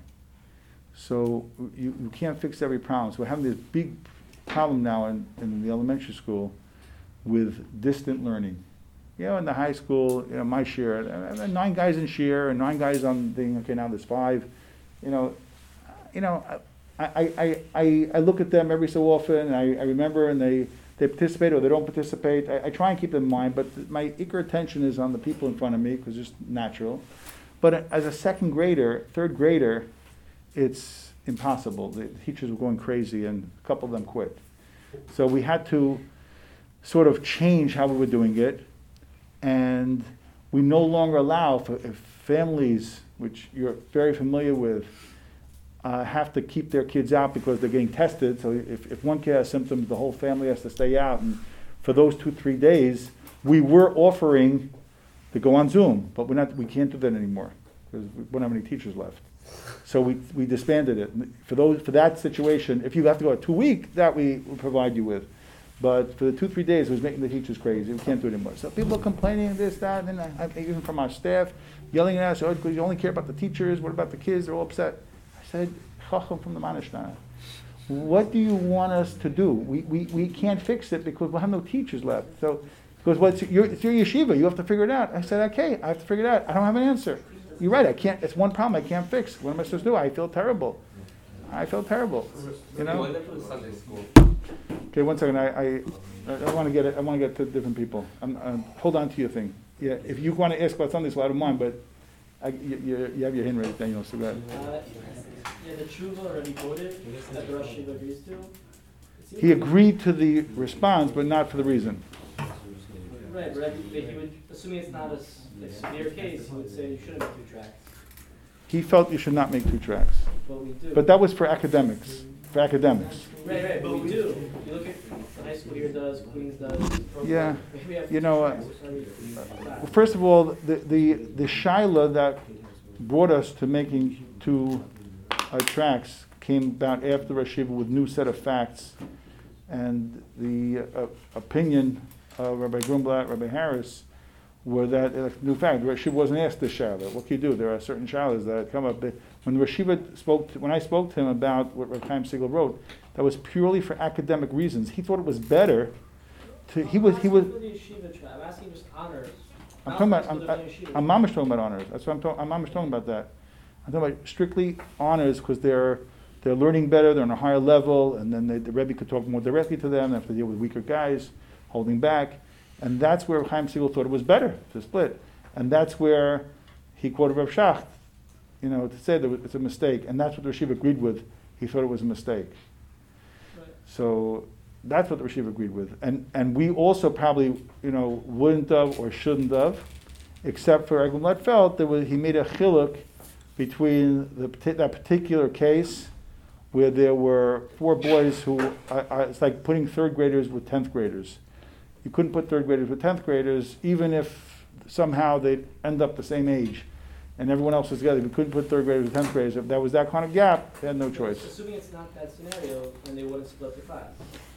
So you, you can't fix every problem. So we're having this big problem now in, in the elementary school with distant learning. You know, in the high school, you know, my share, uh, nine guys in share and nine guys on thing. Okay, now there's five. You know, you know, I, I, I, I, I look at them every so often, and I, I remember, and they, they participate or they don't participate. I, I try and keep them in mind, but my eager attention is on the people in front of me because it's natural. But as a second grader, third grader, it's impossible. The teachers were going crazy, and a couple of them quit. So we had to sort of change how we were doing it, and we no longer allow for if families, which you're very familiar with, uh, have to keep their kids out because they're getting tested. So if, if one kid has symptoms, the whole family has to stay out. And for those two, three days, we were offering to go on Zoom, but we're not, we can't do that anymore because we don't have any teachers left. So we, we disbanded it. For those for that situation, if you have to go a two week, that we will provide you with. But for the two, three days, it was making the teachers crazy. We can't do it anymore. So people are complaining this, that, and then I, even from our staff, yelling at us, oh, you only care about the teachers, what about the kids? They're all upset. I said, Chacham from the Manashtana, what do you want us to do? We, we, we can't fix it because we'll have no teachers left. So, because well, it's, your, it's your yeshiva, you have to figure it out. I said, okay, I have to figure it out. I don't have an answer. You're right, I can't, it's one problem I can't fix. What am I supposed to do? I feel terrible. I feel terrible. You know? Okay, one second. I I, I want to get it. I want to get to different people. I'm, I'm, hold on to your thing. Yeah, if you want to ask about something, so I don't mind. But I, you, you, you have your hand raised, Daniel. So go ahead. Uh, yeah, the tshuva already voted that the Rosh Yeshiva agrees to. He agreed to the response, but not for the reason. Right, but he would, assuming it's not a, s- a severe case, he would say you shouldn't have two tracks. He felt you should not make two tracks. But we do. But that was for academics. For academics. Right, right, but we do. You look at the high school here does, Queens does. Yeah, Maybe we have you two know, uh, tracks, so we- Well, first of all, the the the shaila that brought us to making two uh, tracks came about after Rosh Yeshiva with new set of facts, and the uh, opinion of Rabbi Grumblat, Rabbi Harris, were that uh, new fact. Rosh Yeshiva wasn't asked this shaila. What can you do? There are certain shailas that come up. When Rosh Yeshiva spoke, to, when I spoke to him about what Rabbi Chaim Siegel wrote, that was purely for academic reasons. He thought it was better to. He was he was. I'm asking for the yeshiva track. I'm asking just honors. I'm Not talking about, for I'm, the I- yeshiva I'm track. mamish talking about honors. That's what I'm talking, I'm mamish talking about that. I'm talking about strictly honors because they're, they're learning better, they're on a higher level, and then they, the Rebbe could talk more directly to them, they have to deal with weaker guys, holding back. And that's where Chaim Siegel thought it was better to split. And that's where he quoted Rav Schacht, you know, to say that it's a mistake. And that's what the Rosh Yeshiva agreed with. He thought it was a mistake. Right. So that's what the Rosh Yeshiva agreed with. And and we also probably, you know, wouldn't have or shouldn't have, except for Egel Mlet felt that was, he made a chiluk between the, that particular case where there were four boys who, uh, uh, it's like putting third graders with tenth graders. You couldn't put third graders with tenth graders, even if somehow they'd end up the same age and everyone else was together. We couldn't put third graders with tenth graders. If there was that kind of gap, they had no choice. Assuming it's not that scenario, then they wouldn't split the class.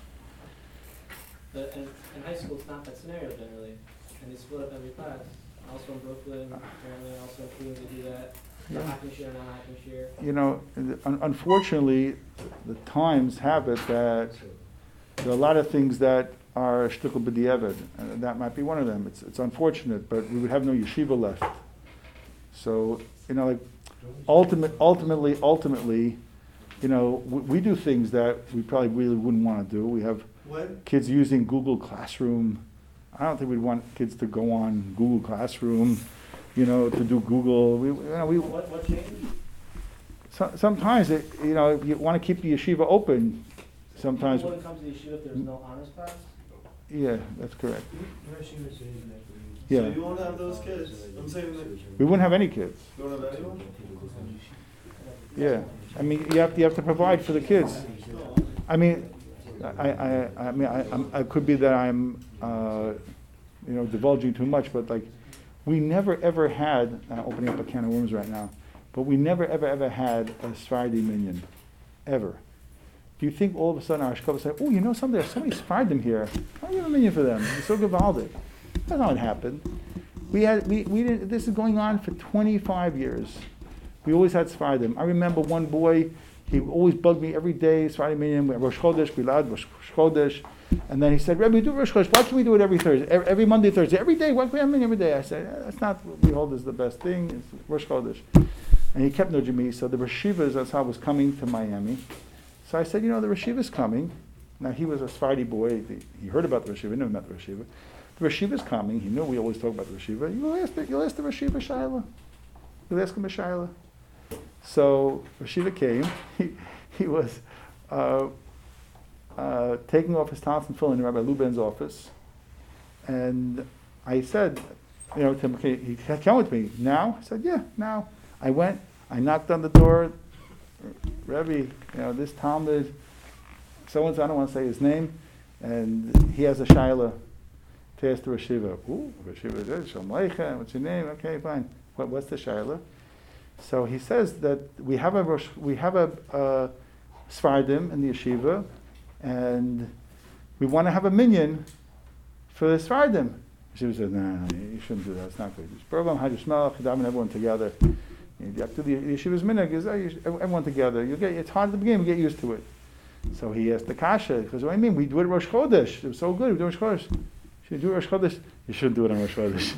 But in, in high school, it's not that scenario generally, and they split up every class. Also in Brooklyn, apparently, also in Queens, they do that. Yeah. Happen share, not happen share. You know, un- unfortunately, the times have it that there are a lot of things that are shtukel b'di'evid, and that might be one of them. It's it's unfortunate, but we would have no yeshiva left. So, you know, like ultimate, ultimately, ultimately, you know, we, we do things that we probably really wouldn't want to do. We have What? kids using Google Classroom. I don't think we'd want kids to go on Google Classroom, you know, to do Google. We, you know, we, What, what changed? so, sometimes, it, you know, if you want to keep the yeshiva open, sometimes, People wouldn't come to the yeshiva if there's no honors class? yeah, that's correct. Rosh Yeshiva says that. Yeah, So you won't have those kids. I'm saying that you we wouldn't have any kids. don't have anyone. Yeah, I mean, you have to, you have to provide for the kids. I mean, I, I, I mean, I, I'm, I could be that I'm, uh, you know, divulging too much, but like, we never ever had, uh, opening up a can of worms right now, but we never ever ever had a Sephardi minion, ever. Do you think all of a sudden our Ashkova say, oh, you know something, there's so many Sephardim here, I'll give a minion for them, it's so gewaldic. That's not what happened. We had, we, we did, this is going on for twenty-five years. We always had Sephardim. I remember one boy, he always bugged me every day, Sephardi minion, Rosh Chodesh, Gilad, Rosh Chodesh. And then he said, Rebbe, we do Rosh Chodesh, why can't we do it every Thursday, every, every Monday, Thursday, every day, why can't we have a minion every day? I said, eh, that's not what we hold as the best thing, it's Rosh Chodesh. And he kept nudging me, so the Rosh Yeshivas, that's how I was coming to Miami. So I said, you know, the Rosh Yeshiva's coming. Now he was a Sephardi boy, he, he heard about the Rosh Yeshiva, he never met the Rosh Yeshiva. The Rosh Yeshiva's coming, he knew we always talk about the Rosh Yeshiva. You'll ask the, you'll ask the Rosh Yeshiva Shaila. You'll ask him a Shaila. So Rashiva came. He, he was uh, uh, taking off his tonsils and filling in Rabbi Luben's office. And I said, you know, to him, okay, he said, come with me. Now? I said, yeah, now. I went, I knocked on the door. Rebbe, you know, this Talmud, so-and-so, I don't want to say his name, and he has a shaila to ask the Rashiva. Ooh, Rashiva says, Shalom Aleichem, what's your name? Okay, fine. What, what's the shaila? So he says that we have a Rosh, we have a uh, Sfardim in the yeshiva, and we want to have a minyan for the Sfardim. Yeshiva says, no, no, no, you shouldn't do that. It's not good. Just Baruch Hajj Shmelach, Chedam, and everyone together. You have to the yeshiva's minhag is everyone together. You get it's hard at the beginning. You get used to it. So he asked the kasha because what do I mean? We do it Rosh Chodesh. It was so good. We do Rosh Chodesh. Should you do Rosh Chodesh? You shouldn't do it on Rosh Chodesh.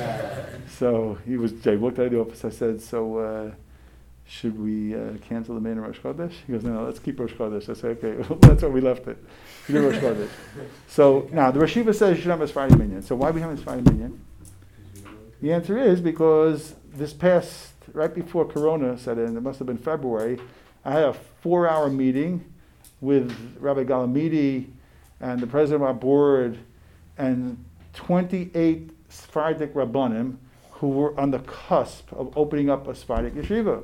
So he was. I looked at the office. I said, so uh, should we uh, cancel the main Rosh Chodesh? He goes, no, no, let's keep Rosh Chodesh. I said, okay, well, that's where we left it. We do Rosh Chodesh. So now the Rashiva says you should have a Sfardi minyan. So why are we having a Sfardi minyan? The answer is because this past, right before Corona set in, it must have been February, I had a four-hour meeting with Rabbi Galamidi and the president of our board and twenty-eight Sephardic Rabbanim who were on the cusp of opening up a Sephardic yeshiva.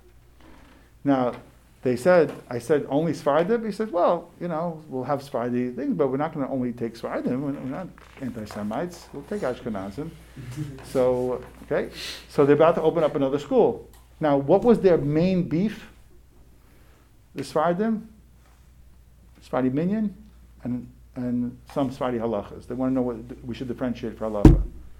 Now, they said, I said, only Sephardim? He said, well, you know, we'll have Sephardi things, but we're not going to only take Sephardim. We're not anti-Semites. We'll take Ashkenazim. So, okay. So they're about to open up another school. Now, what was their main beef? The Sephardim, Sephardi minyan, and and some Sephardi halachas. They want to know what we should differentiate for halacha.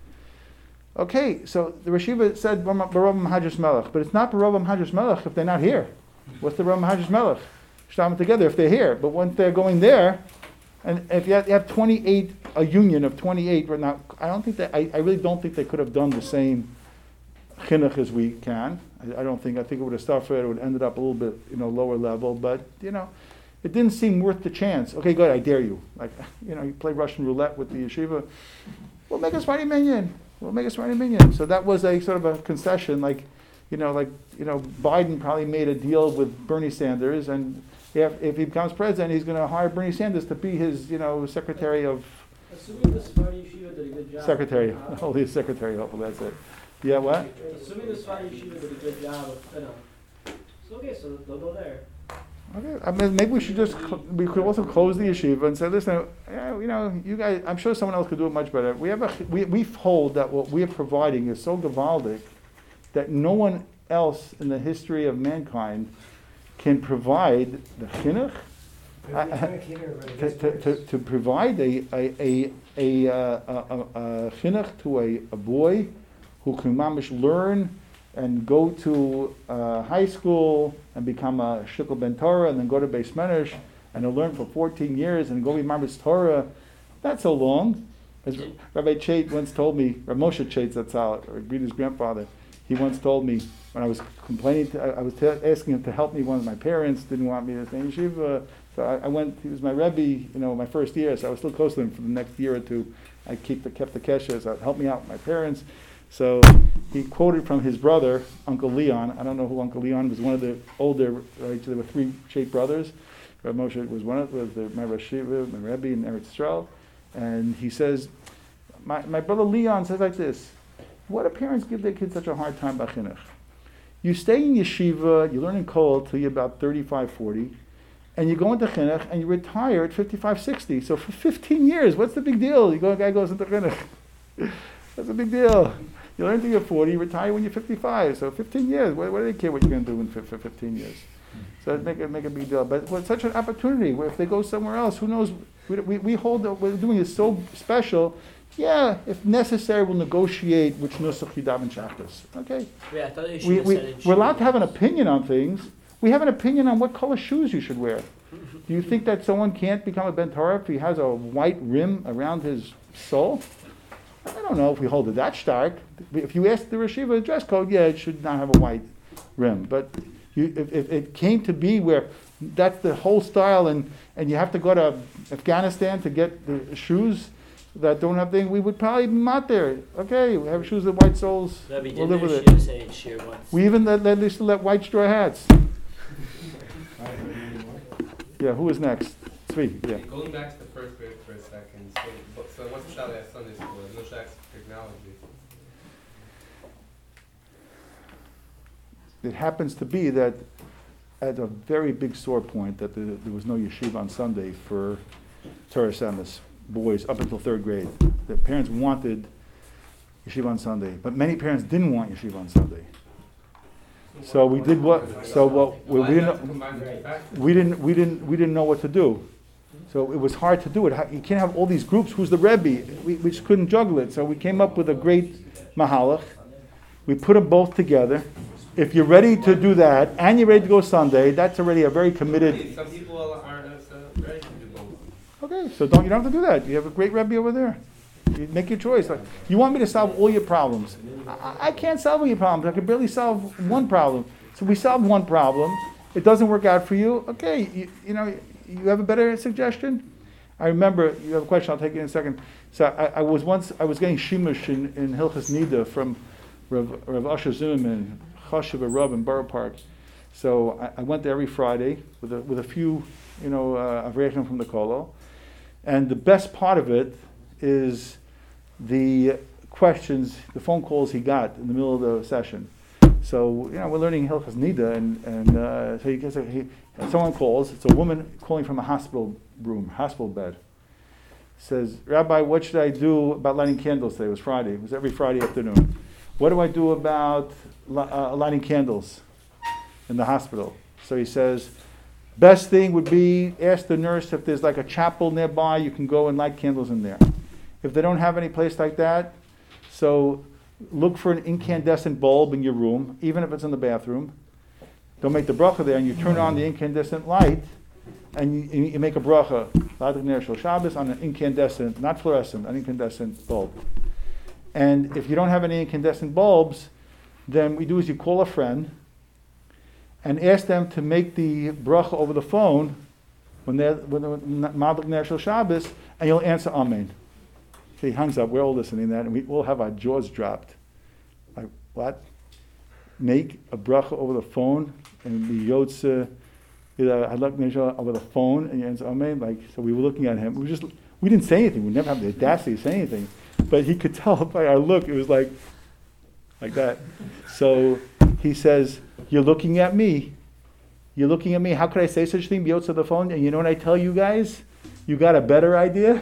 Okay, so the Rashiva said Baravam Hajjus Melech, but it's not Baravam Hajjus Melech if they're not here. What's the Baravam Hajjus Melech? Shtam them together if they're here. But once they're going there, and if you have, you have twenty-eight, a union of twenty-eight, right now, I don't think that I, I really don't think they could have done the same chinuch as we can. I, I don't think. I think it would have suffered. It would have ended up a little bit, you know, lower level. But you know, it didn't seem worth the chance. Okay, good. I dare you. Like, you know, you play Russian roulette with the yeshiva. We'll make a Sephardi minyan. We'll make a Sephardi minyan. So that was a sort of a concession. Like, you know, like you know, Biden probably made a deal with Bernie Sanders, and if if he becomes president, he's going to hire Bernie Sanders to be his, you know, secretary of. Assuming the Sephardi yeshiva did a good job. Secretary, holy secretary. Hopefully that's it. Yeah, what? Assuming the Sephardi yeshiva did a good job of, you know, so okay, so they'll go there. Okay, I mean, maybe we should just, cl- we could also close the yeshiva and say, listen, yeah, you know, you guys, I'm sure someone else could do it much better. We have a, we, we hold that what we are providing is so gewaldic that no one else in the history of mankind can provide the chinuch, uh, to, to, to, to provide a, a, a, a, uh, a, a, a chinuch to a, a boy who can mamish learn and go to uh, high school and become a shikol ben Torah and then go to Beis Medrash and he'll learn for fourteen years and go be mamish Torah. That's so long. As Rabbi Chait once told me, Rav Moshe Chait Zatzal, or Greta's grandfather, he once told me when I was complaining, to, I, I was t- asking him to help me. One of my parents didn't want me to stay in yeshiva, so I, I went. He was my rebbe, you know, my first year, so I was still close to him for the next year or two. I keep the, kept the keshes, so help me out with my parents. So he quoted from his brother, Uncle Leon. I don't know who Uncle Leon was. One of the older, right, there were three Chait brothers. Rav Moshe was one of was the, my Rosh Yeshiva, my Rebbe in Eretz Yisrael. And he says, my, my brother Leon says like this, what do parents give their kids such a hard time about chinuch? You stay in yeshiva, you learn in kol till you're about thirty-five, forty, and you go into chinuch and you retire at fifty-five, sixty. So for fifteen years, what's the big deal? You go, a guy goes into chinuch. That's a big deal. You learn till you're forty, you retire when you're fifty-five. So fifteen years, what, what do they care what you're going to do in, for, for fifteen years? So make it make a big deal. But it's such an opportunity where if they go somewhere else, who knows? We, we, we hold that what we're doing is so special. Yeah, if necessary, we'll negotiate which nusach yidav and shachtas. Okay. Yeah, I thought you should We, have we, said it we're allowed should- to have an opinion on things. We have an opinion on what color shoes you should wear. Do you think that someone can't become a Ben Torah if he has a white rim around his sole? I don't know if we hold it that stark. If you ask the Rashiva dress code, yeah, it should not have a white rim. But you, if, if it came to be where that's the whole style, and, and you have to go to Afghanistan to get the shoes, that don't have things, we would probably be out there. Okay, we have shoes with white soles. Rabbi, We'll didn't live the with it. yeshiva say shir once? We even let, let, used to let white straw hats. Yeah, who is next? Tzvi, yeah. Going back to the first grade for a second, so, but- so once the child has Sunday school, there's no shacks of technology. It happens to be that at a very big sore point that there, there was no yeshiva on Sunday for Torah Semis boys up until third grade. The parents wanted yeshiva on Sunday, but many parents didn't want yeshiva on Sunday. So we did what? So what? We, we didn't. We didn't. We didn't. We didn't know what to do. So it was hard to do it. How- You can't have all these groups. Who's the Rebbe? We, we just couldn't juggle it. So we came up with a great mahalach. We put them both together. If you're ready to do that and you're ready to go Sunday, that's already a very committed. Some people aren't uh, ready to do both. Okay, so don't you don't have to do that. You have a great Rebbe over there. You make your choice. Like, you want me to solve all your problems? I, I can't solve all your problems. I can barely solve one problem. So we solved one problem. It doesn't work out for you. Okay, you, you know, you have a better suggestion? I remember, you have a question, I'll take it in a second. So I, I was once, I was getting shimush in, in Hilchas Nida from Rav, Rav Asher Zimmerman, Chashiv Rav in Borough Park. So I, I went there every Friday with a, with a few, you know, uh, Avrechim from the Kolo. And the best part of it is the questions, the phone calls he got in the middle of the session. So, you know, we're learning Hilchas Nida, and, and uh, so he gets a, he, someone calls, it's a woman calling from a hospital room, hospital bed. Says, Rabbi, what should I do about lighting candles today? It was Friday, it was every Friday afternoon. What do I do about uh, lighting candles in the hospital? So he says, best thing would be ask the nurse if there's like a chapel nearby, you can go and light candles in there. If they don't have any place like that, so look for an incandescent bulb in your room, even if it's in the bathroom. Don't make the bracha there, and you turn on the incandescent light, and you, you make a bracha, Ladrik Ner Shel Shabbos, on an incandescent, not fluorescent, an incandescent bulb. And if you don't have any incandescent bulbs, then what you do is you call a friend and ask them to make the bracha over the phone when they're Ladrik Ner Shel Shabbos, and you'll answer Amen. He hangs up, we're all listening to that, and we all have our jaws dropped. Like, what? Make a bracha over the phone, and the yotze, over the phone, and you answer Amen. Like, so we were looking at him. We just, we didn't say anything. We never have the audacity to say anything. But he could tell by our look, it was like, like that. So he says, you're looking at me. You're looking at me. How could I say such a thing? Yotze the phone. And you know what I tell you guys? You got a better idea?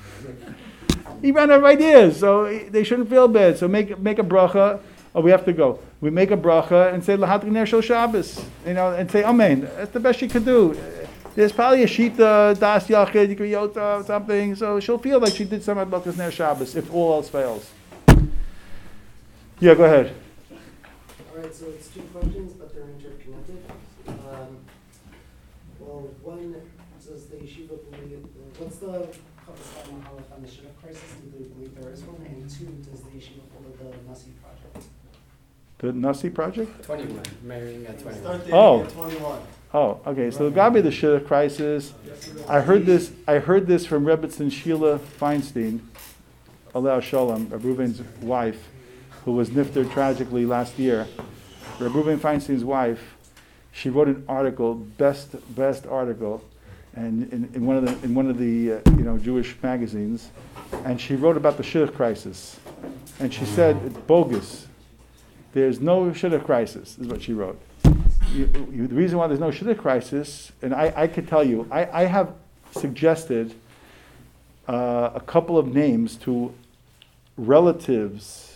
He ran out of ideas, so they shouldn't feel bad. So make make a bracha. Oh, we have to go. We make a bracha and say Lahatrik Ner Shel Shabbos, you know, and say Amen. That's the best she could do. There's probably a shita das yachid yota something, so she'll feel like she did some Lahatrik Ner Shabbos if all else fails. Yeah, go ahead. All right, so it's two questions, but they're interconnected. Um, well, one says the yeshiva believe. What's the on the Shidduch crisis, do they believe there is one? And two, does the yeshiva follow the Nasi project? The Nasi project? twenty-one, marrying at twenty-one. Oh. At twenty-one. Oh, okay. So the Gabi the Shidduch crisis. I heard this. I heard this from Rebbetzin Sheila Feinstein, Aleh Shalom, Reb Reuven's wife, who was nifter tragically last year. Reb Reuven Feinstein's wife. She wrote an article, best best article. And in, in one of the in one of the uh, you know Jewish magazines, and she wrote about the Shidduch crisis, and she said it's bogus. There's no Shidduch crisis, is what she wrote. You, you, the reason why there's no Shidduch crisis, and I, I could tell you, I, I have suggested uh, a couple of names to relatives,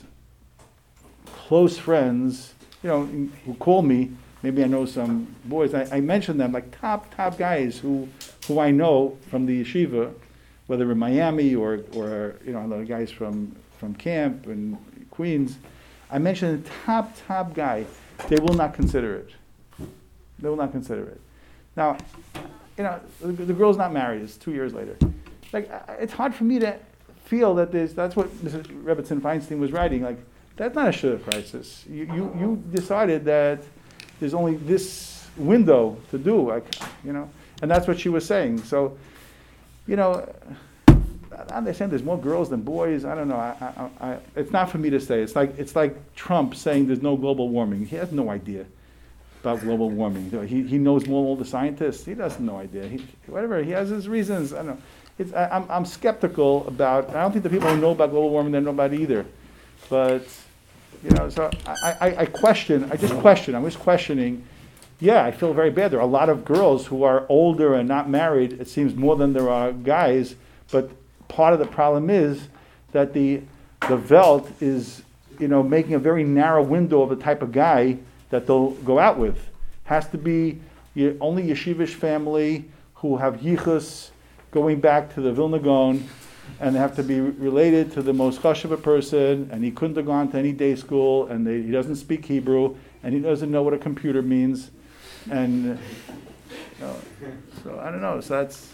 close friends, you know, who call me. Maybe I know some boys. I, I mentioned them like top, top guys who who I know from the yeshiva, whether in Miami or, or you know, the guys from, from camp and Queens. I mentioned a top, top guy. They will not consider it. They will not consider it. Now, you know, the, the girl's not married. It's two years later. Like, it's hard for me to feel that there's, that's what Missus Rebbetzin Feinstein was writing. Like, that's not a Shidduch crisis. You, you, you decided that there's only this window to do, like, you know, and that's what she was saying. So, you know, I understand there's more girls than boys. I don't know. I, I, I, it's not for me to say. It's like it's like Trump saying there's no global warming. He has no idea about global warming. He he knows more than all the scientists. He doesn't know idea. He, whatever. He has his reasons. I don't know. It's, I, I'm I'm skeptical about. I don't think the people who know about global warming they know about it either. But you know, so I, I, I question. I just question. I'm just questioning. Yeah, I feel very bad. There are a lot of girls who are older and not married. It seems more than there are guys. But part of the problem is that the the Welt is, you know, making a very narrow window of the type of guy that they'll go out with. Has to be y- only yeshivish family who have yichus going back to the Vilna Gaon, and they have to be related to the most chashuva person, and he couldn't have gone to any day school, and they, he doesn't speak Hebrew, and he doesn't know what a computer means, and uh, you know, so I don't know. So that's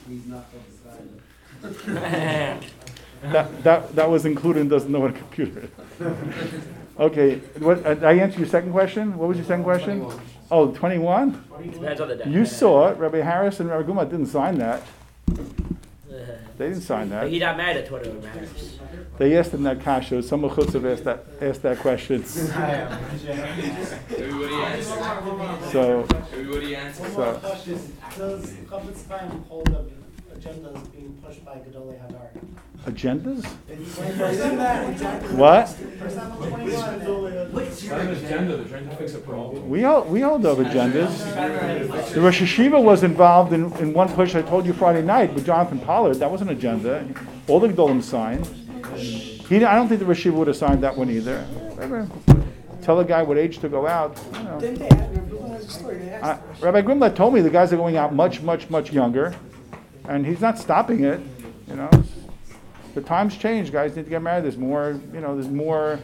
that that that was included and doesn't know what a computer is. Okay, what, uh, I answered your second question. What was your second question? twenty-one. Oh, twenty-one? Depends on the day. You saw it. Rabbi Harris and Rabbi Guma didn't sign that. They didn't sign But that. he got mad at Twitter when matters. They asked him that kasha. Some of Chutzav asked that asked that question. Everybody answers. So, Everybody answers. so Does Chafetz Chaim hold the agendas being pushed by Gedolei Hadar? agendas? Isn't that exactly What? For example, twenty-one. It's not an agenda, they're trying to fix a problem. We hold we hold of agendas. The Rosh Hashiva was involved in, in one push I told you Friday night with Jonathan Pollard. That was an agenda. All the Gedolim signed. He, I don't think the Rosh Hashiva would have signed that one either. Tell a guy what age to go out. You know. Didn't they ask, Rabbi has a story, they Uh, asked. Rabbi Grimlet told me the guys are going out much, much, much younger, and he's not stopping it. You know, the times change. Guys need to get married. There's more, you know, there's more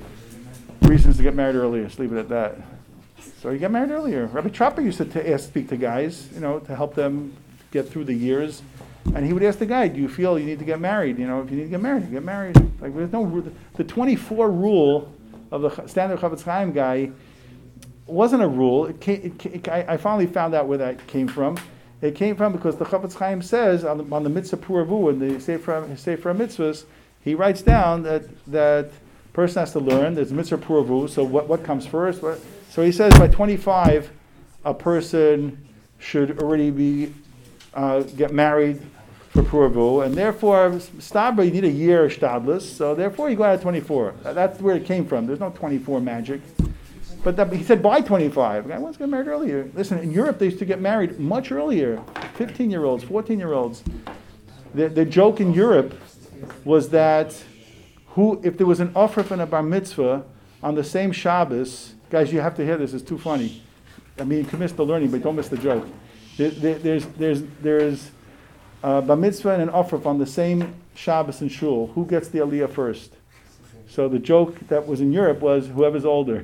reasons to get married earlier. Just leave it at that. So you get married earlier. Rabbi Trapper used to t- ask, speak to guys, you know, to help them get through the years, and he would ask the guy, "Do you feel you need to get married? You know, if you need to get married, you get married." Like there's no ru- the twenty-four rule of the Ch- standard Chafetz Chaim guy wasn't a rule. It came, it, ca- it, I, I finally found out where that came from. It came from because the Chafetz Chaim says on the, on the Mitzvah Puravu and the Sefer Sefer Mitzvahs, he writes down that that person has to learn. There's Mitzvah Puravu. So what what comes first? What, so he says by twenty-five, a person should already be uh, get married for Puravu, and therefore Stabra you need a year Shtadlis. So therefore you go out at twenty-four. That's where it came from. There's no twenty-four magic. But that, he said by twenty-five. I want to get married earlier. Listen, in Europe they used to get married much earlier. fifteen-year-olds, fourteen-year-olds. The, the joke in Europe was that who, if there was an offer and a bar mitzvah on the same Shabbos, guys, you have to hear this. It's too funny. I mean, you can miss the learning, but don't miss the joke. There, there, there's there's there's a bar mitzvah and an offer on the same Shabbos in shul. Who gets the aliyah first? So the joke that was in Europe was whoever's older.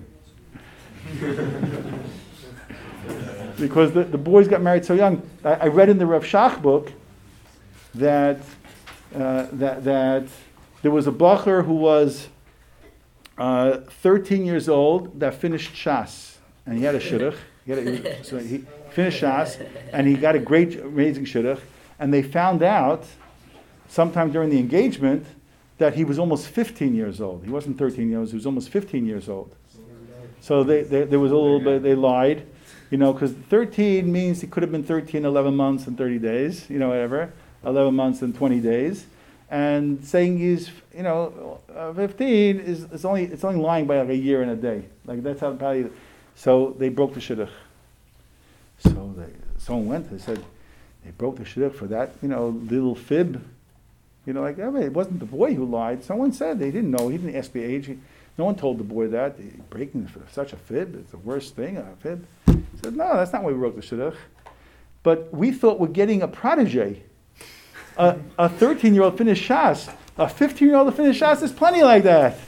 Because the, the boys got married so young. I, I read in the Rav Shach book that uh, that that there was a bacher who was uh, thirteen years old that finished Shas, and he had a shidduch. He had a, so he finished Shas, and he got a great, amazing shidduch. And they found out sometime during the engagement that he was almost fifteen years old. He wasn't thirteen years old; he was almost fifteen years old. So they, they, there was a little bit, they lied, you know, because thirteen means he could have been thirteen, eleven months and thirty days, you know, whatever, eleven months and twenty days. And saying he's, you know, uh, fifteen is it's only it's only lying by like a year and a day. Like that's how probably. So they broke the shidduch. So they, someone went, they said, they broke the shidduch for that, you know, little fib. You know, like, I mean, it wasn't the boy who lied. Someone said they didn't know. He didn't ask the age. He, No one told the boy that. Breaking for such a fib is the worst thing, a fib. He said, no, that's not why we wrote the shidduch. But we thought we're getting a protege. A, a thirteen-year-old finished Shas. A fifteen-year-old to finish Shas, there's plenty like that.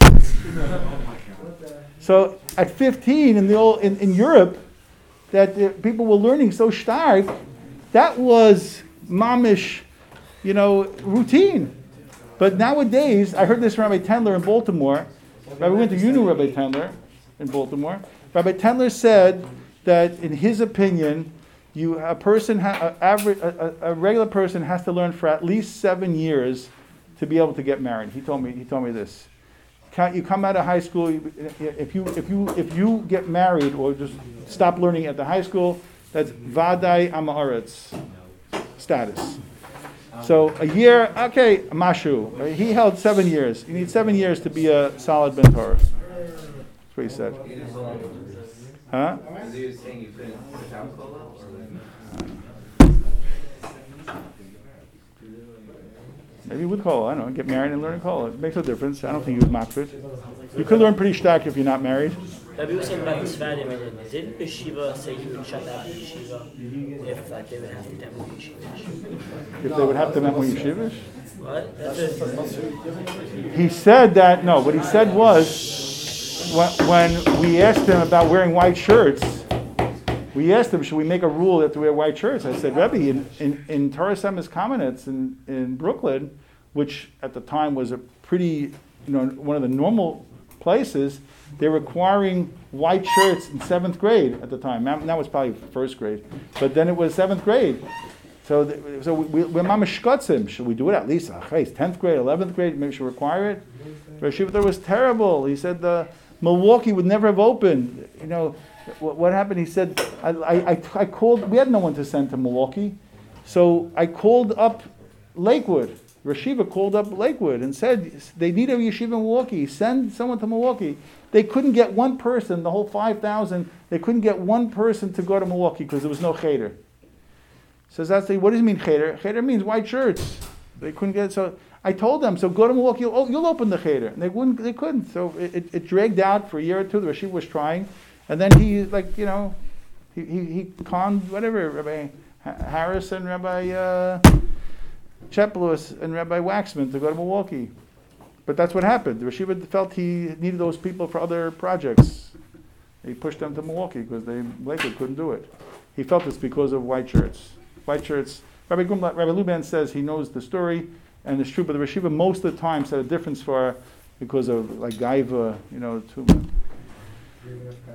So at fifteen in the old in, in Europe, that uh, people were learning so stark, that was mamish, you know, routine. But nowadays, I heard this from Rabbi Tendler in Baltimore. Rabbi went to you knew Rabbi Tendler in Baltimore. Rabbi Tendler said that in his opinion, you a person ha, a, average, a, a regular person has to learn for at least seven years to be able to get married. He told me. He told me this. You come out of high school. If you if you if you get married or just stop learning at the high school, that's vadai amaretz status. So a year, okay, mashu. He held seven years. You need seven years to be a solid ben Torah. That's what he said. Huh? Maybe with kola, I don't know, get married and learn kola. It makes no difference. I don't think he was makfid. You could learn pretty stark if you're not married. Rabbi was saying about the Sfadim, and didn't Yeshiva say he would shut down the Yeshiva if like, they would have to demo Yeshiva? If they would have to demo Yeshiva? What? That's it. He said that, no, what he said was, when, when we asked him about wearing white shirts, we asked him, should we make a rule that to wear white shirts? I said, Rebbe, in, in, in Torah Semis Kamenetz in, in Brooklyn, which at the time was a pretty, you know, one of the normal places, they're requiring white shirts in seventh grade at the time. Now, now it's probably first grade, but then it was seventh grade. So, the, so we, we're mamashkotzim. Should we do it at least? Uh, tenth grade, eleventh grade, maybe we should require it. Rav Shiva was terrible. He said the Milwaukee would never have opened. You know, what, what happened? He said, I, I, I called. We had no one to send to Milwaukee, so I called up Lakewood. Rav Shiva called up Lakewood and said they need a yeshiva in Milwaukee. Send someone to Milwaukee. They couldn't get one person, the whole five thousand. They couldn't get one person to go to Milwaukee because there was no cheder. Says that's the, what does it mean cheder? Cheder means white shirts. They couldn't get it. So I told them, so go to Milwaukee. You'll, you'll open the cheder. And they wouldn't. They couldn't. So it, it, it dragged out for a year or two. The Rashi was trying, and then he like you know, he he, he conned whatever Rabbi Harris and Rabbi uh, Chepelus and Rabbi Waxman to go to Milwaukee. But that's what happened. The Rashiva felt he needed those people for other projects. He pushed them to Milwaukee because they Lakewood couldn't do it. He felt it's because of white shirts. White shirts. Rabbi Gumla, Rabbi Luban says he knows the story, and it's true. But the Rashiva most of the time said a difference for because of like gaiva, you know, too.